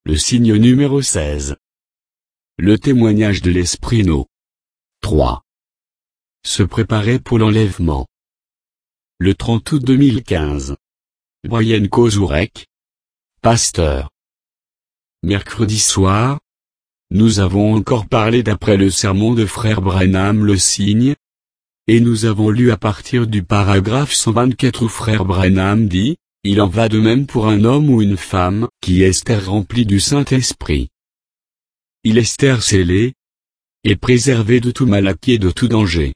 Le signe numéro 16. Le témoignage de l'Esprit No. 3. Se préparer pour l'enlèvement. Le 30 août 2015. Brian Kozurek, pasteur. Mercredi soir, nous avons encore parlé d'après le sermon de Frère Branham le signe, et nous avons lu à partir du paragraphe 124 où Frère Branham dit, « Il en va de même pour un homme ou une femme qui est rempli du Saint-Esprit. Il est scellé, et préservé de tout maladie et de tout danger.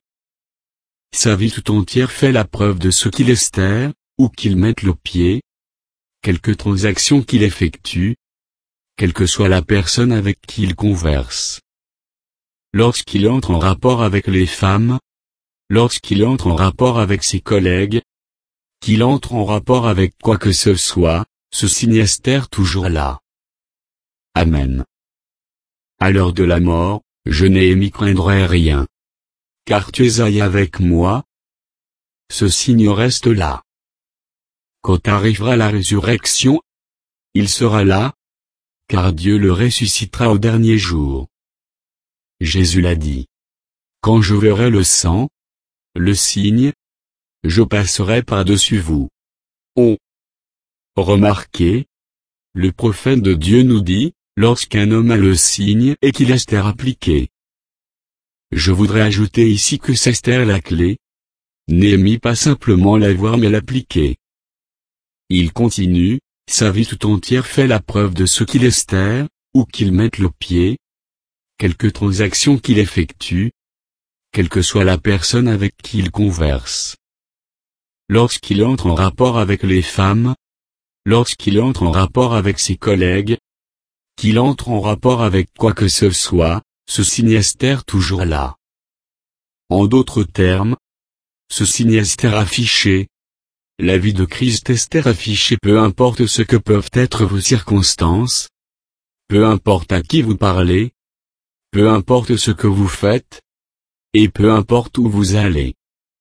Sa vie tout entière fait la preuve de ce qu'il est, où qu'il mette le pied, quelque transaction qu'il effectue, quelle que soit la personne avec qui il converse. Lorsqu'il entre en rapport avec les femmes, lorsqu'il entre en rapport avec ses collègues, qu'il entre en rapport avec quoi que ce soit, ce signe est toujours là. Amen. À l'heure de la mort, je Néhémie craindrai rien. Car tu es avec moi. Ce signe reste là. Quand arrivera la résurrection, il sera là, car Dieu le ressuscitera au dernier jour. Jésus l'a dit. Quand je verrai le sang, le signe, je passerai par-dessus vous. Oh! Remarquez, le prophète de Dieu nous dit, lorsqu'un homme a le signe et qu'il est appliqué. Je voudrais ajouter ici que c'est la clé. Néhémie pas simplement l'avoir mais l'appliquer. Il continue, sa vie tout entière fait la preuve de ce qu'il est, où qu'il mette le pied, quelque transaction qu'il effectue, quelle que soit la personne avec qui il converse. Lorsqu'il entre en rapport avec les femmes, lorsqu'il entre en rapport avec ses collègues, qu'il entre en rapport avec quoi que ce soit, ce signe est toujours là. En d'autres termes, ce signe est affiché. La vie de Christ est affichée peu importe ce que peuvent être vos circonstances, peu importe à qui vous parlez, peu importe ce que vous faites, et peu importe où vous allez.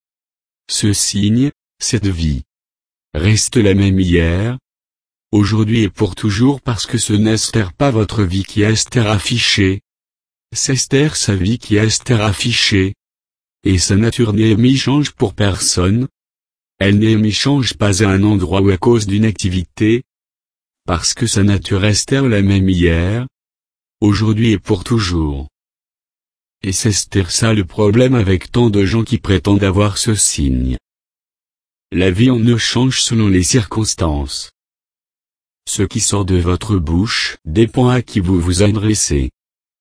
Ce signe, cette vie, reste la même hier, aujourd'hui et pour toujours parce que ce n'est pas votre vie qui est affichée. C'est sa vie qui est affichée. Et sa nature Néhémie change pour personne. Elle Néhémie change pas à un endroit ou à cause d'une activité. Parce que sa nature est la même hier, aujourd'hui et pour toujours. Et c'est ça le problème avec tant de gens qui prétendent avoir ce signe. La vie en eux change selon les circonstances. Ce qui sort de votre bouche dépend à qui vous vous adressez.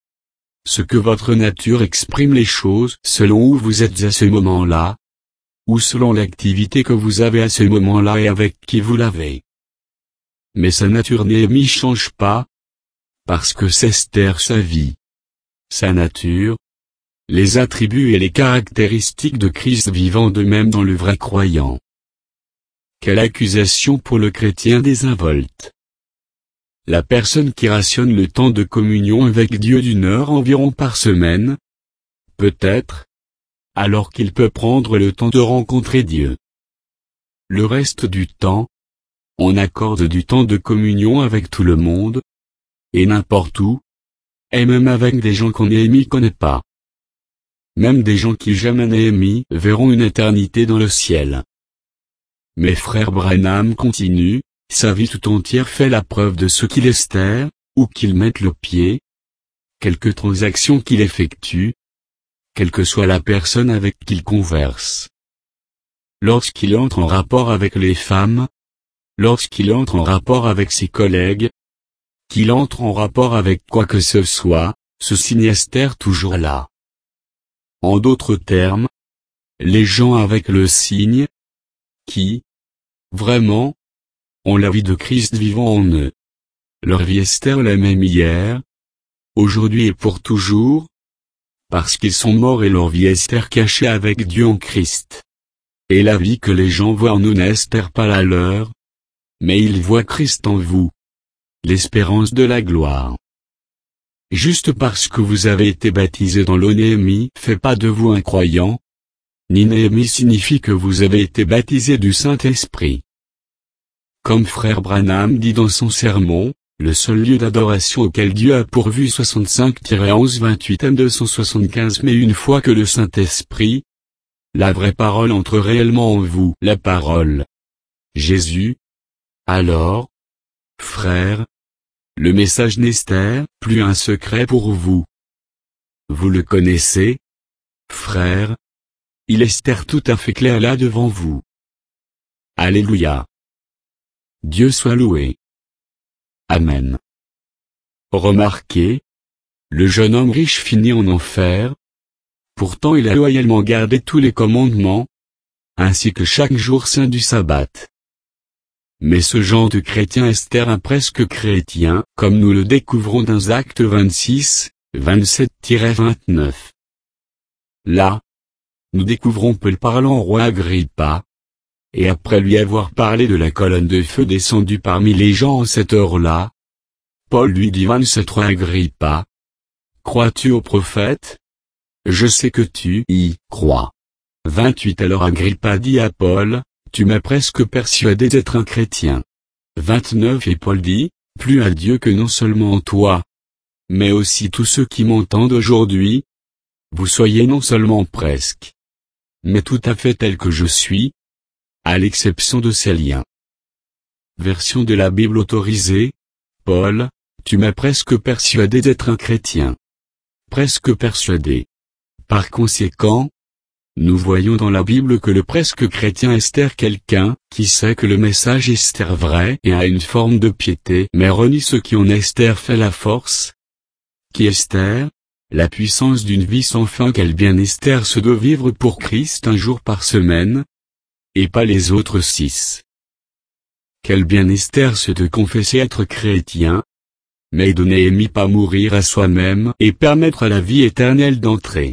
Ce que votre nature exprime les choses selon où vous êtes à ce moment-là, ou selon l'activité que vous avez à ce moment-là et avec qui vous l'avez. Mais sa nature Néhémie change pas, parce que c'est sa vie. Sa nature, les attributs et les caractéristiques de Christ vivant de même dans le vrai croyant. Quelle accusation pour le chrétien désinvolte. La personne qui rationne le temps de communion avec Dieu d'1 heure environ par semaine, peut-être, alors qu'il peut prendre le temps de rencontrer Dieu. Le reste du temps, on accorde du temps de communion avec tout le monde, et n'importe où, et même avec des gens qu'on Néhémie connaît pas. Même des gens qui jamais Néhémie verront une éternité dans le ciel. Mais Frère Branham continue, sa vie tout entière fait la preuve de ce qu'il est, où qu'il mette le pied, quelque transaction qu'il effectue, quelle que soit la personne avec qui il converse. Lorsqu'il entre en rapport avec les femmes, lorsqu'il entre en rapport avec ses collègues, qu'il entre en rapport avec quoi que ce soit, ce signe est toujours là. En d'autres termes, les gens avec le signe, qui, vraiment, ont la vie de Christ vivant en eux. Leur vie est la même hier, aujourd'hui et pour toujours, parce qu'ils sont morts et leur vie est cachée avec Dieu en Christ. Et la vie que les gens voient en nous n'est pas la leur, mais ils voient Christ en vous. L'espérance de la gloire. Juste parce que vous avez été baptisé dans l'eau Néhémie fait pas de vous un croyant, ni Néhémie signifie que vous avez été baptisé du Saint-Esprit. Comme Frère Branham dit dans son sermon, le seul lieu d'adoration auquel Dieu a pourvu 65-11-28 M275. Mais une fois que le Saint-Esprit, la vraie parole entre réellement en vous, la parole, Jésus, alors, frères, le message n'est plus un secret pour vous. Vous le connaissez, frères, il est tout à fait clair là devant vous. Alléluia. Dieu soit loué. Amen. Remarquez, le jeune homme riche finit en enfer. Pourtant il a loyalement gardé tous les commandements, ainsi que chaque jour saint du sabbat. Mais ce genre de chrétien est un presque chrétien, comme nous le découvrons dans Actes 26, 27-29. Là, nous découvrons Paul parlant au roi Agrippa, et après lui avoir parlé de la colonne de feu descendue parmi les gens en cette heure-là, Paul lui dit 27 roi Agrippa, crois-tu au prophète? Je sais que tu y crois. 28 Alors Agrippa dit à Paul, tu m'as presque persuadé d'être un chrétien. 29 Et Paul dit, plus à Dieu que non seulement toi, mais aussi tous ceux qui m'entendent aujourd'hui, vous soyez non seulement presque, mais tout à fait tel que je suis, à l'exception de ces liens. Version de la Bible autorisée, Paul, tu m'as presque persuadé d'être un chrétien. Presque persuadé. Par conséquent, nous voyons dans la Bible que le presque chrétien est quelqu'un qui sait que le message est vrai et a une forme de piété mais renie ce qui en fait la force. Qui est la puissance d'une vie sans fin quel bien se doit vivre pour Christ un jour par semaine, et pas les autres 6. Quel bien se de confesser être chrétien, mais de n'aimer pas mourir à soi-même et permettre à la vie éternelle d'entrer.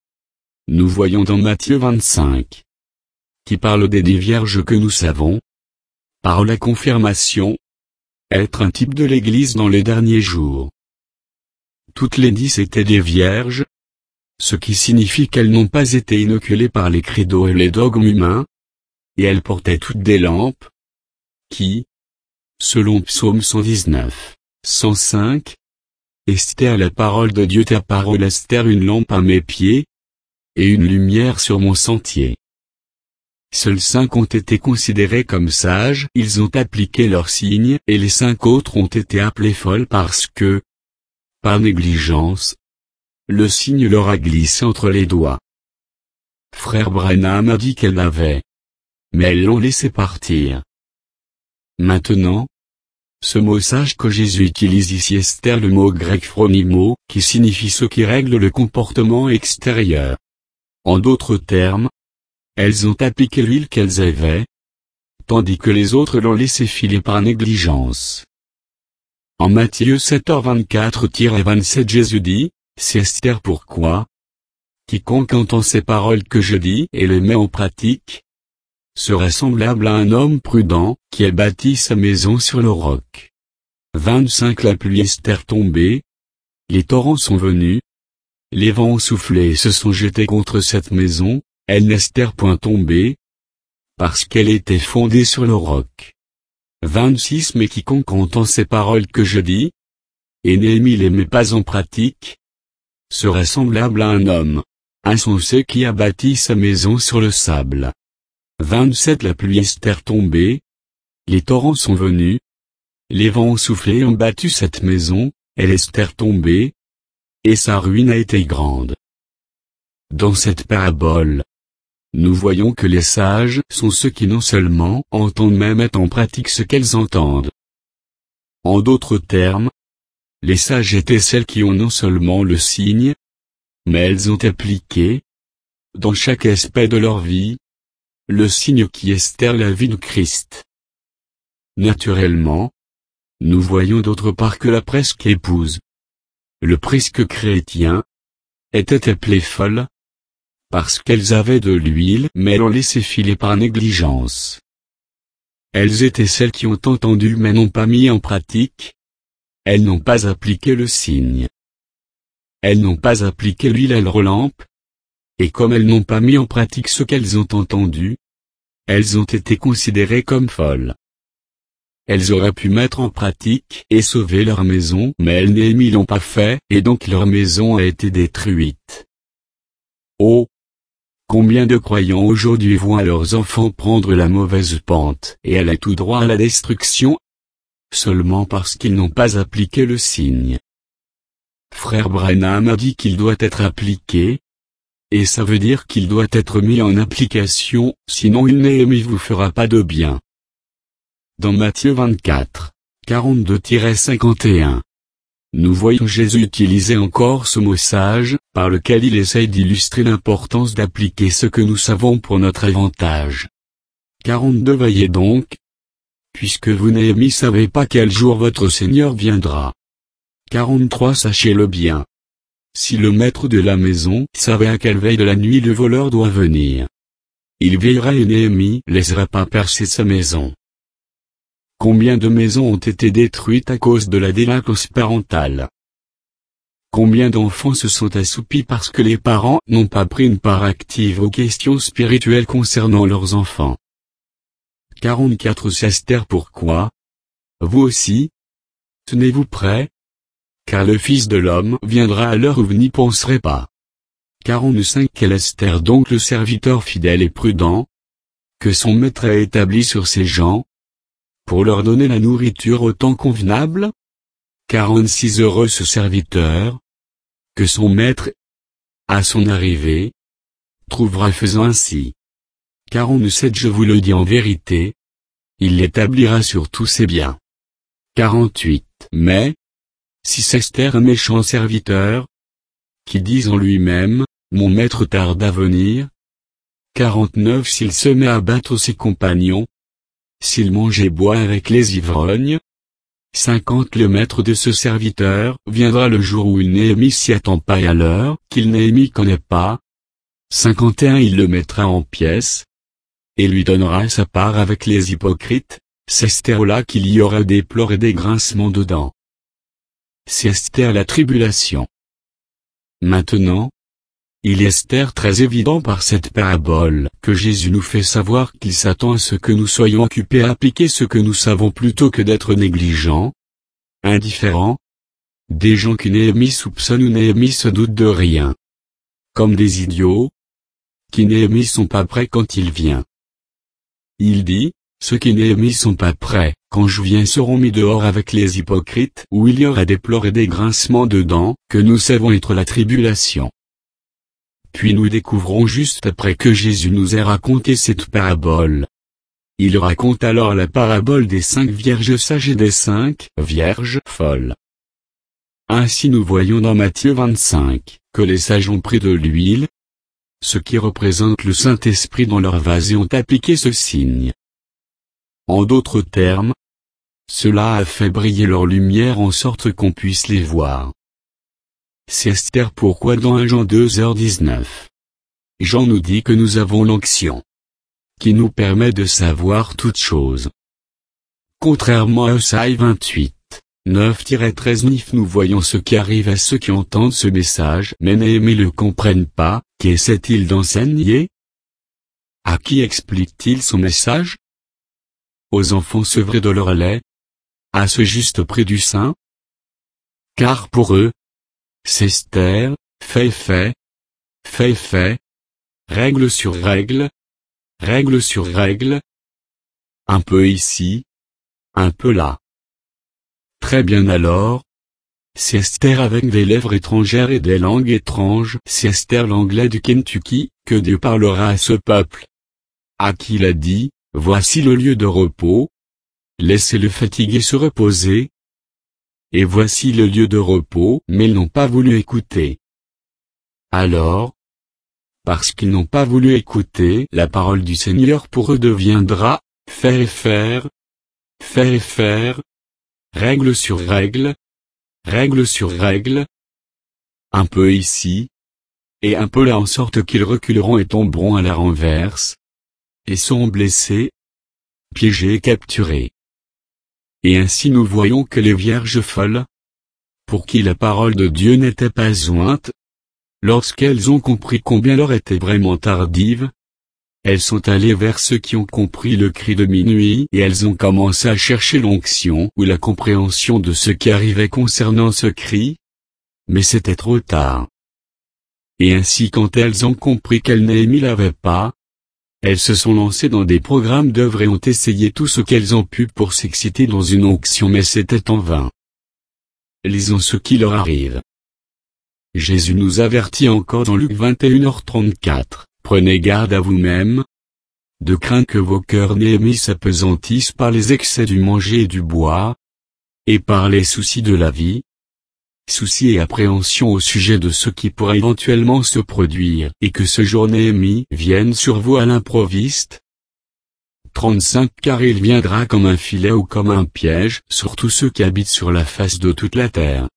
Nous voyons dans Matthieu 25, qui parle des 10 vierges que nous savons, par la confirmation, être un type de l'Église dans les derniers jours. Toutes les 10 étaient des vierges, ce qui signifie qu'elles n'ont pas été inoculées par les credos et les dogmes humains, et elles portaient toutes des lampes, qui, selon Psaume 119, 105, est la parole de Dieu ta parole est une lampe à mes pieds, et une lumière sur mon sentier. Seuls 5 ont été considérés comme sages, ils ont appliqué leurs signes, et les 5 autres ont été appelés folles parce que, par négligence, le signe leur a glissé entre les doigts. Frère Branham a dit qu'elles l'avaient. Mais elles l'ont laissé partir. Maintenant, ce mot sage que Jésus utilise ici est le mot grec phronimo, qui signifie ce qui règle le comportement extérieur. En d'autres termes, elles ont appliqué l'huile qu'elles avaient, tandis que les autres l'ont laissé filer par négligence. En Matthieu 7h24-27 Jésus dit, c'est pourquoi quiconque entend ces paroles que je dis et les met en pratique, serait semblable à un homme prudent, qui a bâti sa maison sur le roc. 25 La pluie est tombée, les torrents sont venus, les vents ont soufflé et se sont jetés contre cette maison, elle n'est point tombée, parce qu'elle était fondée sur le roc. 26 Mais quiconque entend ces paroles que je dis, et les met pas en pratique, serait semblable à un homme insensé qui a bâti sa maison sur le sable. 27 La pluie est tombée, les torrents sont venus, les vents ont soufflé et ont battu cette maison, elle est tombée, et sa ruine a été grande. Dans cette parabole, nous voyons que les sages sont ceux qui non seulement entendent mais mettent en pratique ce qu'elles entendent. En d'autres termes, les sages étaient celles qui ont non seulement le signe, mais elles ont appliqué, dans chaque aspect de leur vie, le signe qui est la vie de Christ. Naturellement, nous voyons d'autre part que la presque épouse, le presque chrétien, était appelée folle, parce qu'elles avaient de l'huile mais l'ont laissé filer par négligence. Elles étaient celles qui ont entendu mais n'ont pas mis en pratique. Elles n'ont pas appliqué le signe. Elles n'ont pas appliqué l'huile à leur lampe. Et comme elles n'ont pas mis en pratique ce qu'elles ont entendu, elles ont été considérées comme folles. elles auraient pu mettre en pratique et sauver leur maison, mais elles Néhémie l'ont pas fait, et donc leur maison a été détruite. Oh! Combien de croyants aujourd'hui voient leurs enfants prendre la mauvaise pente et aller tout droit à la destruction, seulement parce qu'ils n'ont pas appliqué le signe. Frère Branham a dit qu'il doit être appliqué, et ça veut dire qu'il doit être mis en application, sinon une Néhémie vous fera pas de bien. Dans Matthieu 24, 42-51, nous voyons Jésus utiliser encore ce mot sage, par lequel il essaye d'illustrer l'importance d'appliquer ce que nous savons pour notre avantage. 42 Veillez donc, puisque vous Néhémie savez pas quel jour votre Seigneur viendra. 43 Sachez-le bien. Si le maître de la maison savait à quelle veille de la nuit le voleur doit venir, il veillera et Néhémie laissera pas percer sa maison. Combien de maisons ont été détruites à cause de la délinquance parentale? Combien d'enfants se sont assoupis parce que les parents n'ont pas pris une part active aux questions spirituelles concernant leurs enfants? 44 Esther Pourquoi? Vous aussi? Tenez-vous prêts? Car le Fils de l'homme viendra à l'heure où vous n'y penserez pas. 45 Quel Esther donc le serviteur fidèle et prudent, que son maître a établi sur ses gens, pour leur donner la nourriture au temps convenable? 46 Heureux ce serviteur, que son maître, à son arrivée, trouvera faisant ainsi. 47 Je vous le dis en vérité, il l'établira sur tous ses biens. 48 Mais, si Esther un méchant serviteur, qui dit en lui-même, mon maître tarde à venir. 49 S'il se met à battre ses compagnons, s'il mange et boit avec les ivrognes. 50 Le maître de ce serviteur viendra le jour où une Néhémie s'y attend pas et à l'heure qu'il Néhémie connaît pas. 51 Il le mettra en pièces, et lui donnera sa part avec les hypocrites, c'est Esther là qu'il y aura des pleurs et des grincements de dents. C'est Esther la tribulation. Maintenant, il est Esther très évident par cette parabole que Jésus nous fait savoir qu'il s'attend à ce que nous soyons occupés à appliquer ce que nous savons plutôt que d'être négligents, indifférents, des gens qui Néhémie soupçonne ou Néhémie se doute de rien. Comme des idiots, qui Néhémie sont pas prêts quand il vient. Il dit, ceux qui Néhémie sont pas prêts, quand je viens seront mis dehors avec les hypocrites, où il y aura des pleurs et des grincements de dents, que nous savons être la tribulation. Puis nous découvrons juste après que Jésus nous ait raconté cette parabole. Il raconte alors la parabole des 5 vierges sages et des 5 vierges folles. Ainsi nous voyons dans Matthieu 25, que les sages ont pris de l'huile, ce qui représente le Saint-Esprit dans leur vase et ont appliqué ce signe. En d'autres termes, cela a fait briller leur lumière en sorte qu'on puisse les voir. C'est Esther pourquoi dans 1 Jean 2h19. Jean nous dit que nous avons l'onction, qui nous permet de savoir toutes choses. Contrairement à Esaïe 28, 9-13 nous voyons ce qui arrive à ceux qui entendent ce message mais Néhémie ne le comprennent pas, qu'essaie-t-il d'enseigner? À qui explique-t-il son message? Aux enfants sevrés de leur lait? À ce juste prix du sein? Car pour eux, c'est Esther, fait, règle sur règle, un peu ici, un peu là. Très bien alors, c'est Esther avec des lèvres étrangères et des langues étranges, c'est Esther l'anglais du Kentucky, que Dieu parlera à ce peuple. À qui il a dit, voici le lieu de repos, laissez le fatigué se reposer. Et voici le lieu de repos, mais ils n'ont pas voulu écouter. Alors, parce qu'ils n'ont pas voulu écouter, la parole du Seigneur pour eux deviendra, faire, règle sur règle, un peu ici, et un peu là en sorte qu'ils reculeront et tomberont à la renverse, et seront blessés, piégés et capturés. Et ainsi nous voyons que les vierges folles, pour qui la parole de Dieu n'était pas jointe, lorsqu'elles ont compris combien l'heure était vraiment tardive, elles sont allées vers ceux qui ont compris le cri de minuit et elles ont commencé à chercher l'onction ou la compréhension de ce qui arrivait concernant ce cri. Mais c'était trop tard. Et ainsi quand elles ont compris qu'elles Néhémie l'avait pas, elles se sont lancées dans des programmes d'œuvre et ont essayé tout ce qu'elles ont pu pour s'exciter dans une onction mais c'était en vain. Lisons ce qui leur arrive. Jésus nous avertit encore dans Luc 21h34, prenez garde à vous-même, de crainte que vos cœurs Néhémie s'apesantissent par les excès du manger et du boire, et par les soucis de la vie, soucis et appréhension au sujet de ce qui pourrait éventuellement se produire, et que ce jour Néhémie vienne sur vous à l'improviste. 35 Car il viendra comme un filet ou comme un piège sur tous ceux qui habitent sur la face de toute la terre.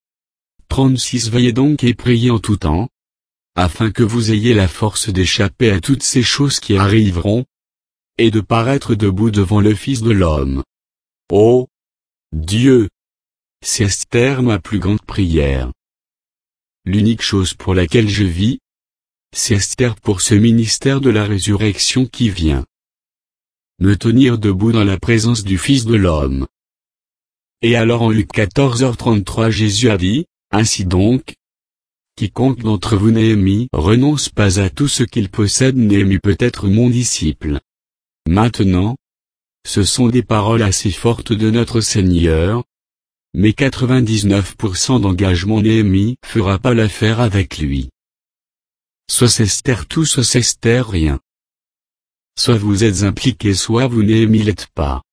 36 Veillez donc et priez en tout temps, afin que vous ayez la force d'échapper à toutes ces choses qui arriveront, et de paraître debout devant le Fils de l'homme. Ô Dieu! C'est Esther ma plus grande prière. L'unique chose pour laquelle je vis, c'est Esther pour ce ministère de la résurrection qui vient. Me tenir debout dans la présence du Fils de l'homme. Et alors en Luc 14h33 Jésus a dit, ainsi donc, quiconque d'entre vous Néhémie renonce pas à tout ce qu'il possède Néhémie peut être mon disciple. Maintenant, ce sont des paroles assez fortes de notre Seigneur, mais 99% d'engagement Néhémie fera pas l'affaire avec lui. Soit c'est Esther tout soit c'est Esther rien. Soit vous êtes impliqué soit vous Néhémie l'êtes pas.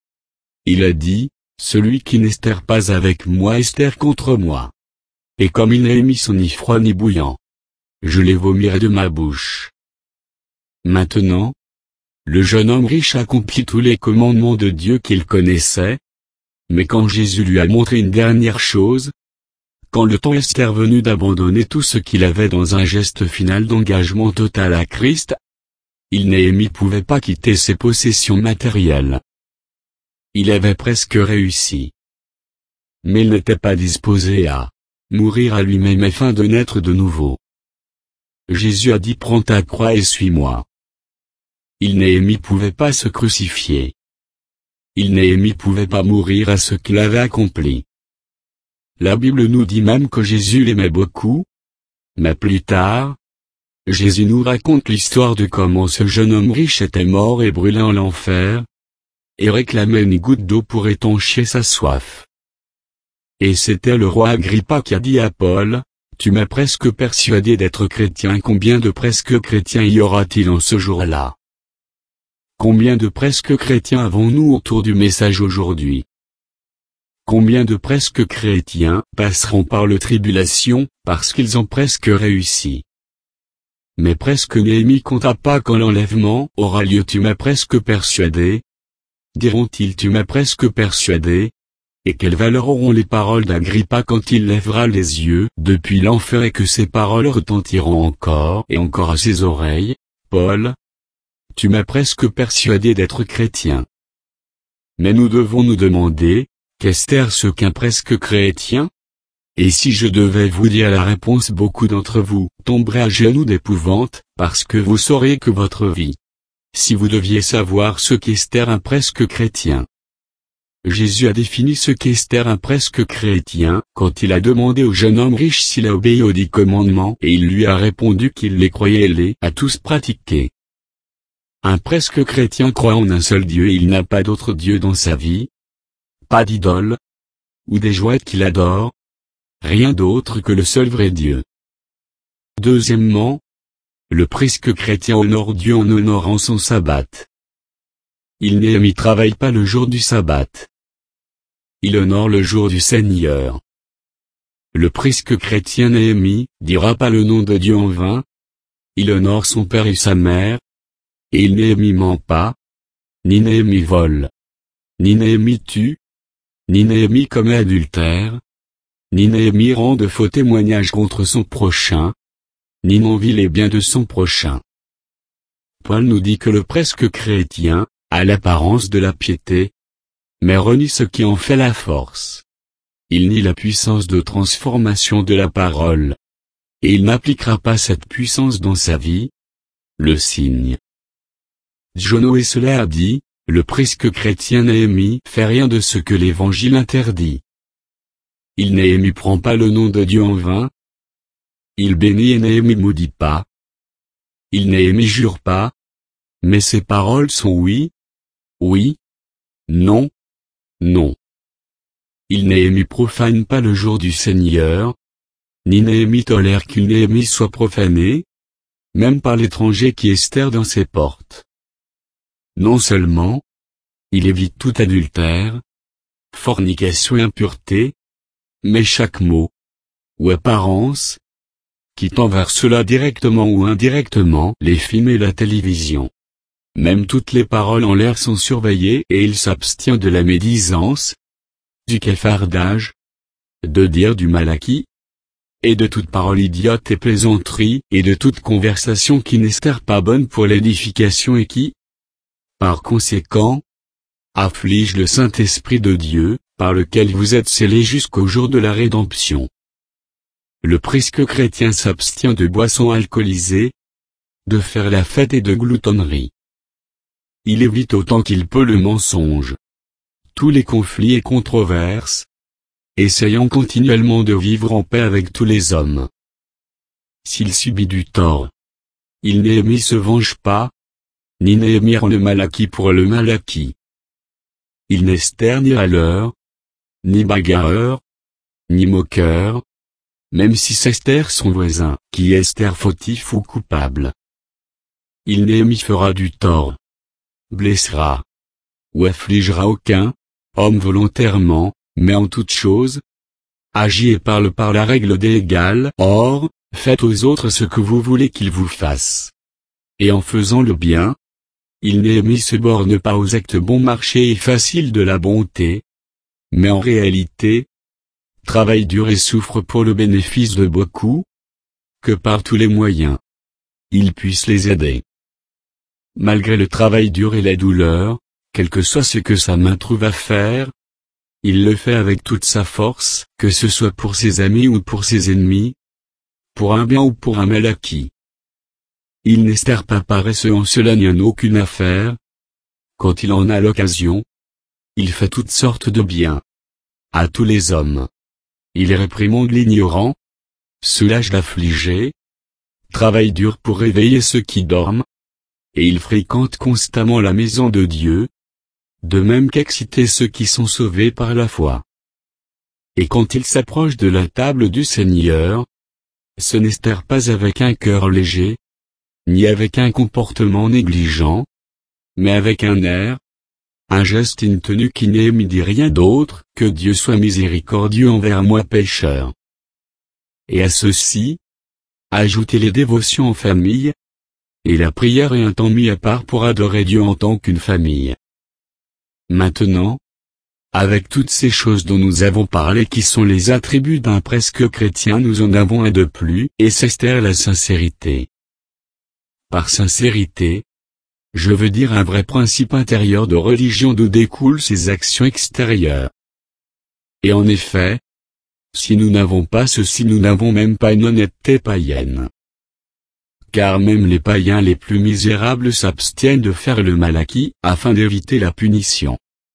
Il a dit, celui qui n'estère pas avec moi estère contre moi. Et comme il n'est mis son ni froid ni bouillant, je les vomirai de ma bouche. Maintenant, le jeune homme riche accomplit tous les commandements de Dieu qu'il connaissait, mais quand Jésus lui a montré une dernière chose, quand le temps est venu d'abandonner tout ce qu'il avait dans un geste final d'engagement total à Christ, Néhémie pouvait pas quitter ses possessions matérielles. Il avait presque réussi. Mais il n'était pas disposé à mourir à lui-même afin de naître de nouveau. Jésus a dit prends ta croix et suis-moi. Néhémie pouvait pas se crucifier. Néhémie pouvait pas mourir à ce qu'il avait accompli. La Bible nous dit même que Jésus l'aimait beaucoup. Mais plus tard, Jésus nous raconte l'histoire de comment ce jeune homme riche était mort et brûlé en l'enfer, et réclamait une goutte d'eau pour étancher sa soif. Et c'était le roi Agrippa qui a dit à Paul, tu m'as presque persuadé d'être chrétien. Combien de presque chrétiens y aura-t-il en ce jour-là? Combien de presque chrétiens avons-nous autour du message aujourd'hui? Combien de presque chrétiens passeront par le tribulation, parce qu'ils ont presque réussi? Mais presque Néhémie compta pas quand l'enlèvement aura lieu. Tu m'as presque persuadé. Diront-ils tu m'as presque persuadé? Et quelle valeur auront les paroles d'Agrippa quand il lèvera les yeux depuis l'enfer et que ces paroles retentiront encore et encore à ses oreilles? Paul, tu m'as presque persuadé d'être chrétien. Mais nous devons nous demander, qu'est-ce ce qu'un presque chrétien? Et si je devais vous dire la réponse, beaucoup d'entre vous tomberaient à genoux d'épouvante, parce que vous sauriez que votre vie. Si vous deviez savoir ce qu'est un presque chrétien. Jésus a défini ce qu'est un presque chrétien, quand il a demandé au jeune homme riche s'il a obéi aux 10 commandements et il lui a répondu qu'il les croyait et les a tous pratiqués. Un presque chrétien croit en un seul Dieu et il n'a pas d'autre Dieu dans sa vie. Pas d'idole. Ou des jouets qu'il adore. Rien d'autre que le seul vrai Dieu. Deuxièmement, le presque chrétien honore Dieu en honorant son sabbat. Néhémie travaille pas le jour du sabbat. Il honore le jour du Seigneur. Le presque chrétien Néhémie dira pas le nom de Dieu en vain. Il honore son père et sa mère. Et Néhémie ment pas. Ni Néhémie vole. Ni Néhémie tue. Ni Néhémie commet adultère. Ni Néhémie rend de faux témoignages contre son prochain. Ni n'envie les biens de son prochain. Paul nous dit que le presque chrétien a l'apparence de la piété, mais renie ce qui en fait la force. Il nie la puissance de transformation de la parole. Et il n'appliquera pas cette puissance dans sa vie. Le signe John Wesley a dit, le presque chrétien Néhémie fait rien de ce que l'Évangile interdit. Il Néhémie prend pas le nom de Dieu en vain. Il bénit et Néhémie maudit pas. Il Néhémie jure pas. Mais ses paroles sont oui, oui, non, non. Il Néhémie profane pas le jour du Seigneur. Ni Néhémie tolère qu'une Néhémie soit profanée. Même par l'étranger qui estère dans ses portes. Non seulement, il évite tout adultère, fornication et impureté, mais chaque mot, ou apparence, qui tend vers cela directement ou indirectement, les films et la télévision. Même toutes les paroles en l'air sont surveillées et il s'abstient de la médisance, du cafardage, de dire du mal à qui, et de toute parole idiote et plaisanterie, et de toute conversation qui n'estère pas bonne pour l'édification et qui, par conséquent, afflige le Saint-Esprit de Dieu, par lequel vous êtes scellés jusqu'au jour de la rédemption. Le presque chrétien s'abstient de boissons alcoolisées, de faire la fête et de gloutonnerie. Il évite autant qu'il peut le mensonge, tous les conflits et controverses, essayant continuellement de vivre en paix avec tous les hommes. S'il subit du tort, il Néhémie se venge pas, ni Néhémie rend le mal acquis pour le mal acquis. Il n'estère ni râleur, ni bagarreur, ni moqueur, même si s'estère son voisin, qui estère fautif ou coupable. Il Néhémie fera du tort, blessera, ou affligera aucun homme volontairement, mais en toute chose, agit et parle par la règle des égales. Or, faites aux autres ce que vous voulez qu'ils vous fassent. Et en faisant le bien, il Néhémie se borne pas aux actes bon marché et faciles de la bonté, mais en réalité, travaille dur et souffre pour le bénéfice de beaucoup, que par tous les moyens, il puisse les aider. Malgré le travail dur et la douleur, quel que soit ce que sa main trouve à faire, il le fait avec toute sa force, que ce soit pour ses amis ou pour ses ennemis, pour un bien ou pour un mal acquis. Il n'estère pas paresseux en cela ni en aucune affaire. Quand il en a l'occasion, il fait toutes sortes de biens à tous les hommes. Il réprimande l'ignorant, soulage l'affligé, travaille dur pour réveiller ceux qui dorment, et il fréquente constamment la maison de Dieu, de même qu'exciter ceux qui sont sauvés par la foi. Et quand il s'approche de la table du Seigneur, ce n'estère pas avec un cœur léger, ni avec un comportement négligent, mais avec un air, un geste et une tenue qui Néhémie dit rien d'autre que Dieu soit miséricordieux envers moi pécheur. Et à ceci, ajoutez les dévotions en famille, et la prière et un temps mis à part pour adorer Dieu en tant qu'une famille. Maintenant, avec toutes ces choses dont nous avons parlé qui sont les attributs d'un presque chrétien, nous en avons un de plus, et c'est la sincérité. Par sincérité, je veux dire un vrai principe intérieur de religion d'où découlent ses actions extérieures. Et en effet, si nous n'avons pas ceci, nous n'avons même pas une honnêteté païenne. Car même les païens les plus misérables s'abstiennent de faire le mal acquis, afin d'éviter la punition.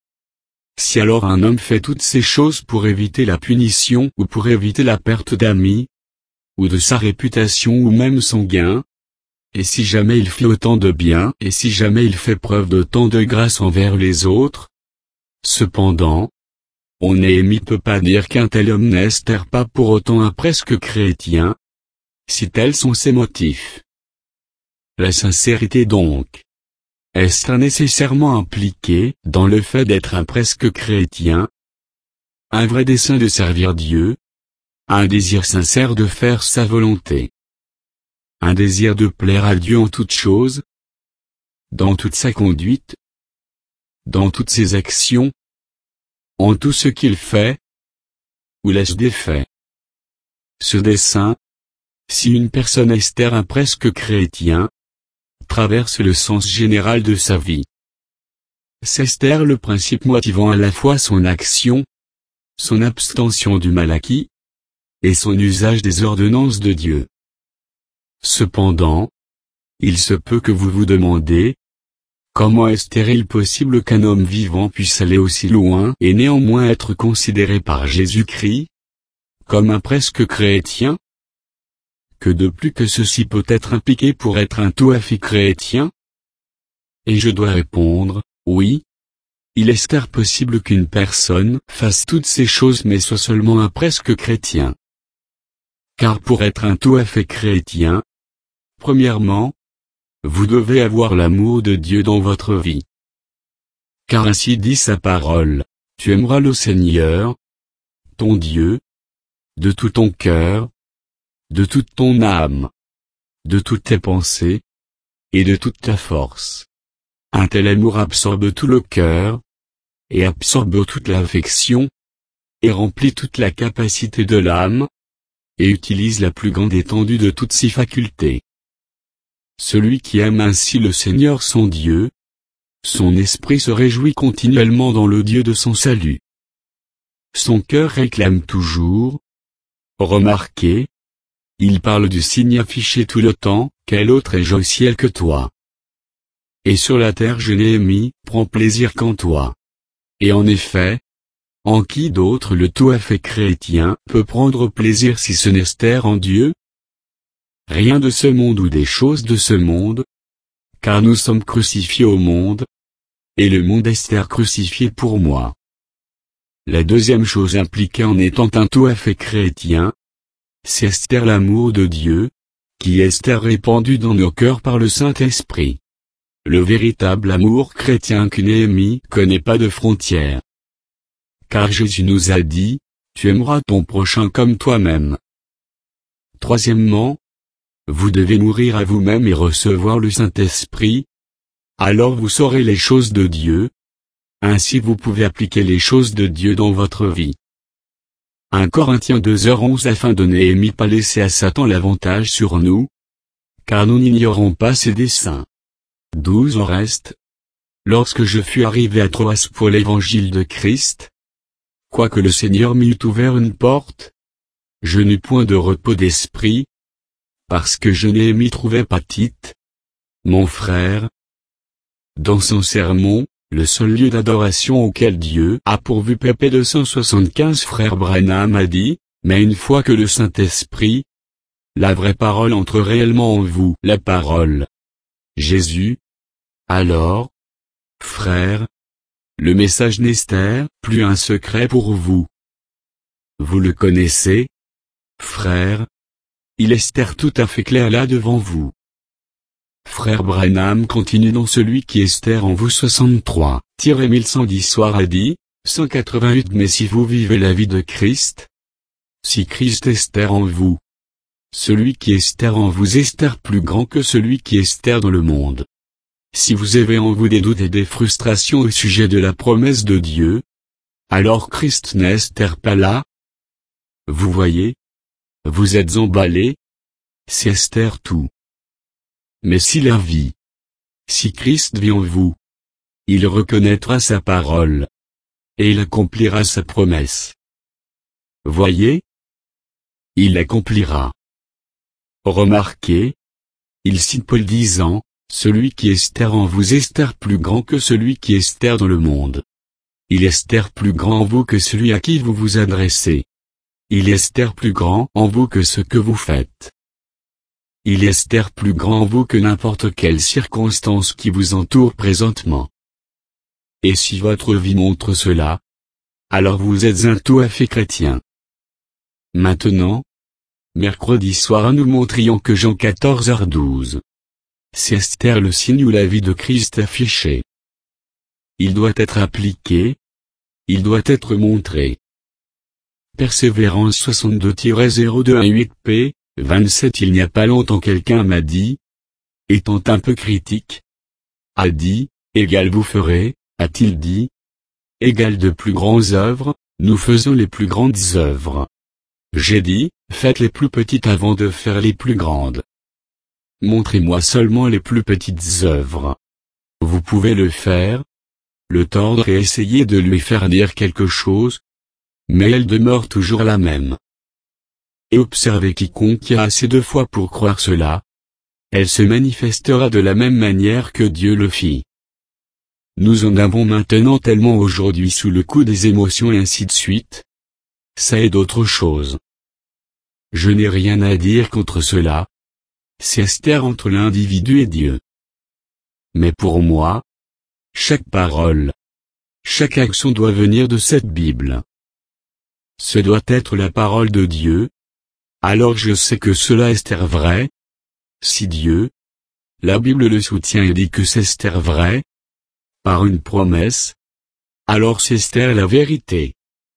Si alors un homme fait toutes ces choses pour éviter la punition ou pour éviter la perte d'amis, ou de sa réputation ou même son gain, et si jamais il fait autant de bien, et si jamais il fait preuve de tant de grâce envers les autres, cependant, on Néhémie peut pas dire qu'un tel homme n'estère pas pour autant un presque chrétien, si tels sont ses motifs. La sincérité donc, est nécessairement impliquée dans le fait d'être un presque chrétien, un vrai dessein de servir Dieu, un désir sincère de faire sa volonté, un désir de plaire à Dieu en toutes choses, dans toute sa conduite, dans toutes ses actions, en tout ce qu'il fait, ou laisse défait. Ce dessein, si une personne estère un presque chrétien, traverse le sens général de sa vie. C'est le principe motivant à la fois son action, son abstention du mal acquis, et son usage des ordonnances de Dieu. Cependant, il se peut que vous vous demandez, Comment est-il possible qu'un homme vivant puisse aller aussi loin et néanmoins être considéré par Jésus-Christ comme un presque chrétien? Que de plus que ceci peut être impliqué pour être un tout à fait chrétien? Et je dois répondre, oui. Il est possible qu'une personne fasse toutes ces choses mais soit seulement un presque chrétien. Car pour être un tout à fait chrétien, premièrement, vous devez avoir l'amour de Dieu dans votre vie. Car ainsi dit sa parole, tu aimeras le Seigneur, ton Dieu, de tout ton cœur, de toute ton âme, de toutes tes pensées, et de toute ta force. Un tel amour absorbe tout le cœur, et absorbe toute l'affection, et remplit toute la capacité de l'âme, et utilise la plus grande étendue de toutes ses facultés. Celui qui aime ainsi le Seigneur son Dieu, son esprit se réjouit continuellement dans le Dieu de son salut. Son cœur réclame toujours. Remarquez, il parle du signe affiché tout le temps, quel autre est-je au ciel que toi? Et sur la terre Jérémie prend plaisir qu'en toi. Et en effet, en qui d'autre le tout à fait chrétien peut prendre plaisir si ce n'est en Dieu? Rien de ce monde ou des choses de ce monde, car nous sommes crucifiés au monde, et le monde est crucifié pour moi. La deuxième chose impliquée en étant un tout à fait chrétien, c'est l'amour de Dieu, qui est répandu dans nos cœurs par le Saint-Esprit. Le véritable amour chrétien que Néhémie connaît pas de frontières. Car Jésus nous a dit, tu aimeras ton prochain comme toi-même. Troisièmement, vous devez mourir à vous-même et recevoir le Saint-Esprit. Alors vous saurez les choses de Dieu. Ainsi vous pouvez appliquer les choses de Dieu dans votre vie. 1 Corinthiens 2h11 Afin de Néhémie pas laisser à Satan l'avantage sur nous, car nous n'ignorons pas ses desseins. 12 En reste. Lorsque je fus arrivé à Troas pour l'évangile de Christ, quoique le Seigneur m'eût ouvert une porte, je n'eus point de repos d'esprit, parce que je Néhémie trouvais pas Tite, mon frère. Dans son sermon, le seul lieu d'adoration auquel Dieu a pourvu pp 275 frère Branham a dit, mais une fois que le Saint-Esprit, la vraie parole entre réellement en vous, la parole, Jésus, alors, frère, le message n'est plus un secret pour vous. Vous le connaissez, frère, il est tout à fait clair là devant vous. Frère Branham continue dans celui qui est en vous 63-1110 soir a dit, 188 Mais si vous vivez la vie de Christ, si Christ est en vous, celui qui est en vous est plus grand que celui qui est dans le monde. Si vous avez en vous des doutes et des frustrations au sujet de la promesse de Dieu, alors Christ n'est pas là. Vous voyez, vous êtes emballés, c'est tout. Mais si la vie, si Christ vit en vous, il reconnaîtra sa parole, et il accomplira sa promesse. Voyez, il accomplira. Remarquez, il cite Paul disant, celui qui est en vous est plus grand que celui qui est dans le monde. Il est plus grand en vous que celui à qui vous vous adressez. Il est plus grand en vous que ce que vous faites. Il est plus grand en vous que n'importe quelle circonstance qui vous entoure présentement. Et si votre vie montre cela, alors vous êtes un tout à fait chrétien. Maintenant, mercredi soir nous montrions que Jean 14h12. C'est le signe ou la vie de Christ affiché. Il doit être appliqué. Il doit être montré. Persévérance 62-0218p, 27 Il n'y a pas longtemps quelqu'un m'a dit, étant un peu critique, a dit, égal vous ferez, a-t-il dit, égal de plus grandes œuvres, nous faisons les plus grandes œuvres. J'ai dit, faites les plus petites avant de faire les plus grandes. Montrez-moi seulement les plus petites œuvres. Vous pouvez le faire, le tordre et essayer de lui faire dire quelque chose, mais elle demeure toujours la même. Et observez quiconque a assez de foi pour croire cela, elle se manifestera de la même manière que Dieu le fit. Nous en avons maintenant tellement aujourd'hui sous le coup des émotions et ainsi de suite. Ça est d'autre chose. Je n'ai rien à dire contre cela. C'est Esther entre l'individu et Dieu. Mais pour moi, chaque parole, chaque action doit venir de cette Bible. Ce doit être la parole de Dieu. Alors je sais que cela est vrai. Si Dieu, la Bible le soutient et dit que c'est vrai, par une promesse, alors c'est la vérité.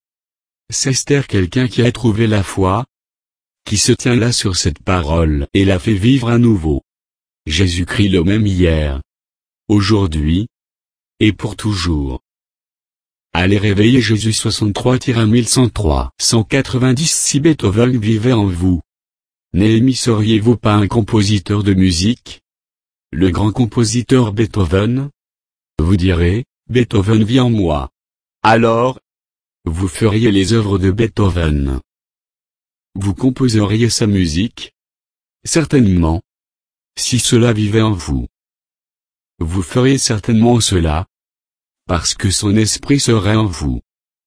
C'est quelqu'un qui a trouvé la foi, qui se tient là sur cette parole et la fait vivre à nouveau. Jésus-Christ le même hier, aujourd'hui, et pour toujours. Allez réveiller Jésus 63-1103 190. Si Beethoven vivait en vous, Néhémie seriez-vous pas un compositeur de musique? Le grand compositeur Beethoven? Vous direz, Beethoven vit en moi. Alors, vous feriez les œuvres de Beethoven. Vous composeriez sa musique? Certainement. Si cela vivait en vous. Vous feriez certainement cela, parce que son esprit serait en vous.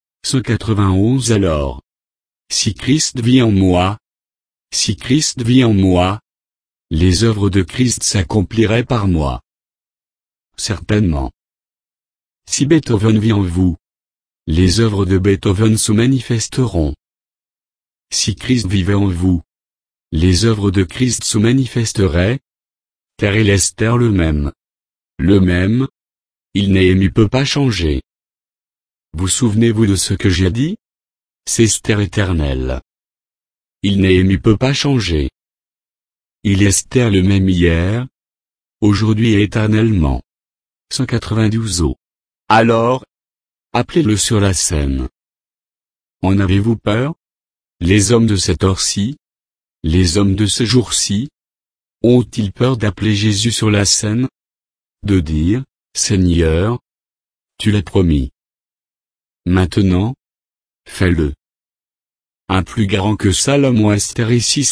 191. Alors, si Christ vit en moi, si Christ vit en moi, les œuvres de Christ s'accompliraient par moi. Certainement. Si Beethoven vit en vous, les œuvres de Beethoven se manifesteront. Si Christ vivait en vous, les œuvres de Christ se manifesteraient, car il est le même. Le même, il peut pas changer. Vous souvenez-vous de ce que j'ai dit? C'est éternel. Il peut pas changer. Il est le même hier, aujourd'hui et éternellement. 192 O. Alors, appelez-le sur la scène. En avez-vous peur? Les hommes de cette heure-ci, les hommes de ce jour-ci, ont-ils peur d'appeler Jésus sur la scène? De dire, Seigneur, tu l'as promis. Maintenant, fais-le. Un plus grand que Salomon Esther ici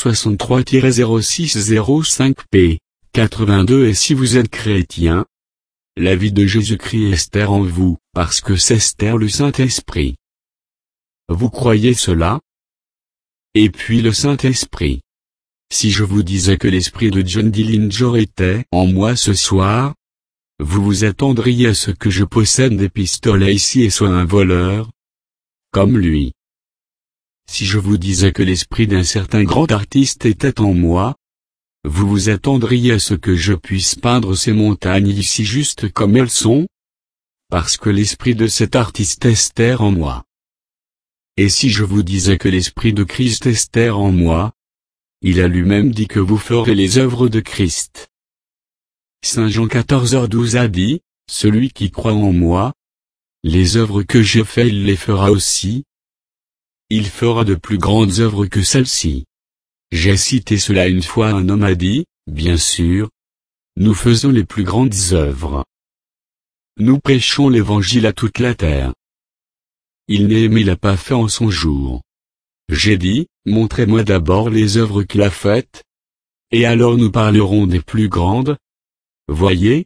63-0605 p. 82. Et si vous êtes chrétien, la vie de Jésus-Christ Esther en vous, parce que c'est Esther le Saint-Esprit. Vous croyez cela? Et puis le Saint-Esprit. Si je vous disais que l'esprit de John Dillinger était en moi ce soir, vous vous attendriez à ce que je possède des pistolets ici et sois un voleur, comme lui. Si je vous disais que l'esprit d'un certain grand artiste était en moi, vous vous attendriez à ce que je puisse peindre ces montagnes ici juste comme elles sont, parce que l'esprit de cet artiste est en moi. Et si je vous disais que l'esprit de Christ est en moi, il a lui-même dit que vous ferez les œuvres de Christ. Saint Jean 14h12 a dit, celui qui croit en moi, les œuvres que j'ai faites il les fera aussi. Il fera de plus grandes œuvres que celles-ci. J'ai cité cela une fois, un homme a dit, bien sûr, nous faisons les plus grandes œuvres. Nous prêchons l'évangile à toute la terre. Il l'a pas fait en son jour. J'ai dit, montrez-moi d'abord les œuvres qu'il a faites, et alors nous parlerons des plus grandes. Voyez,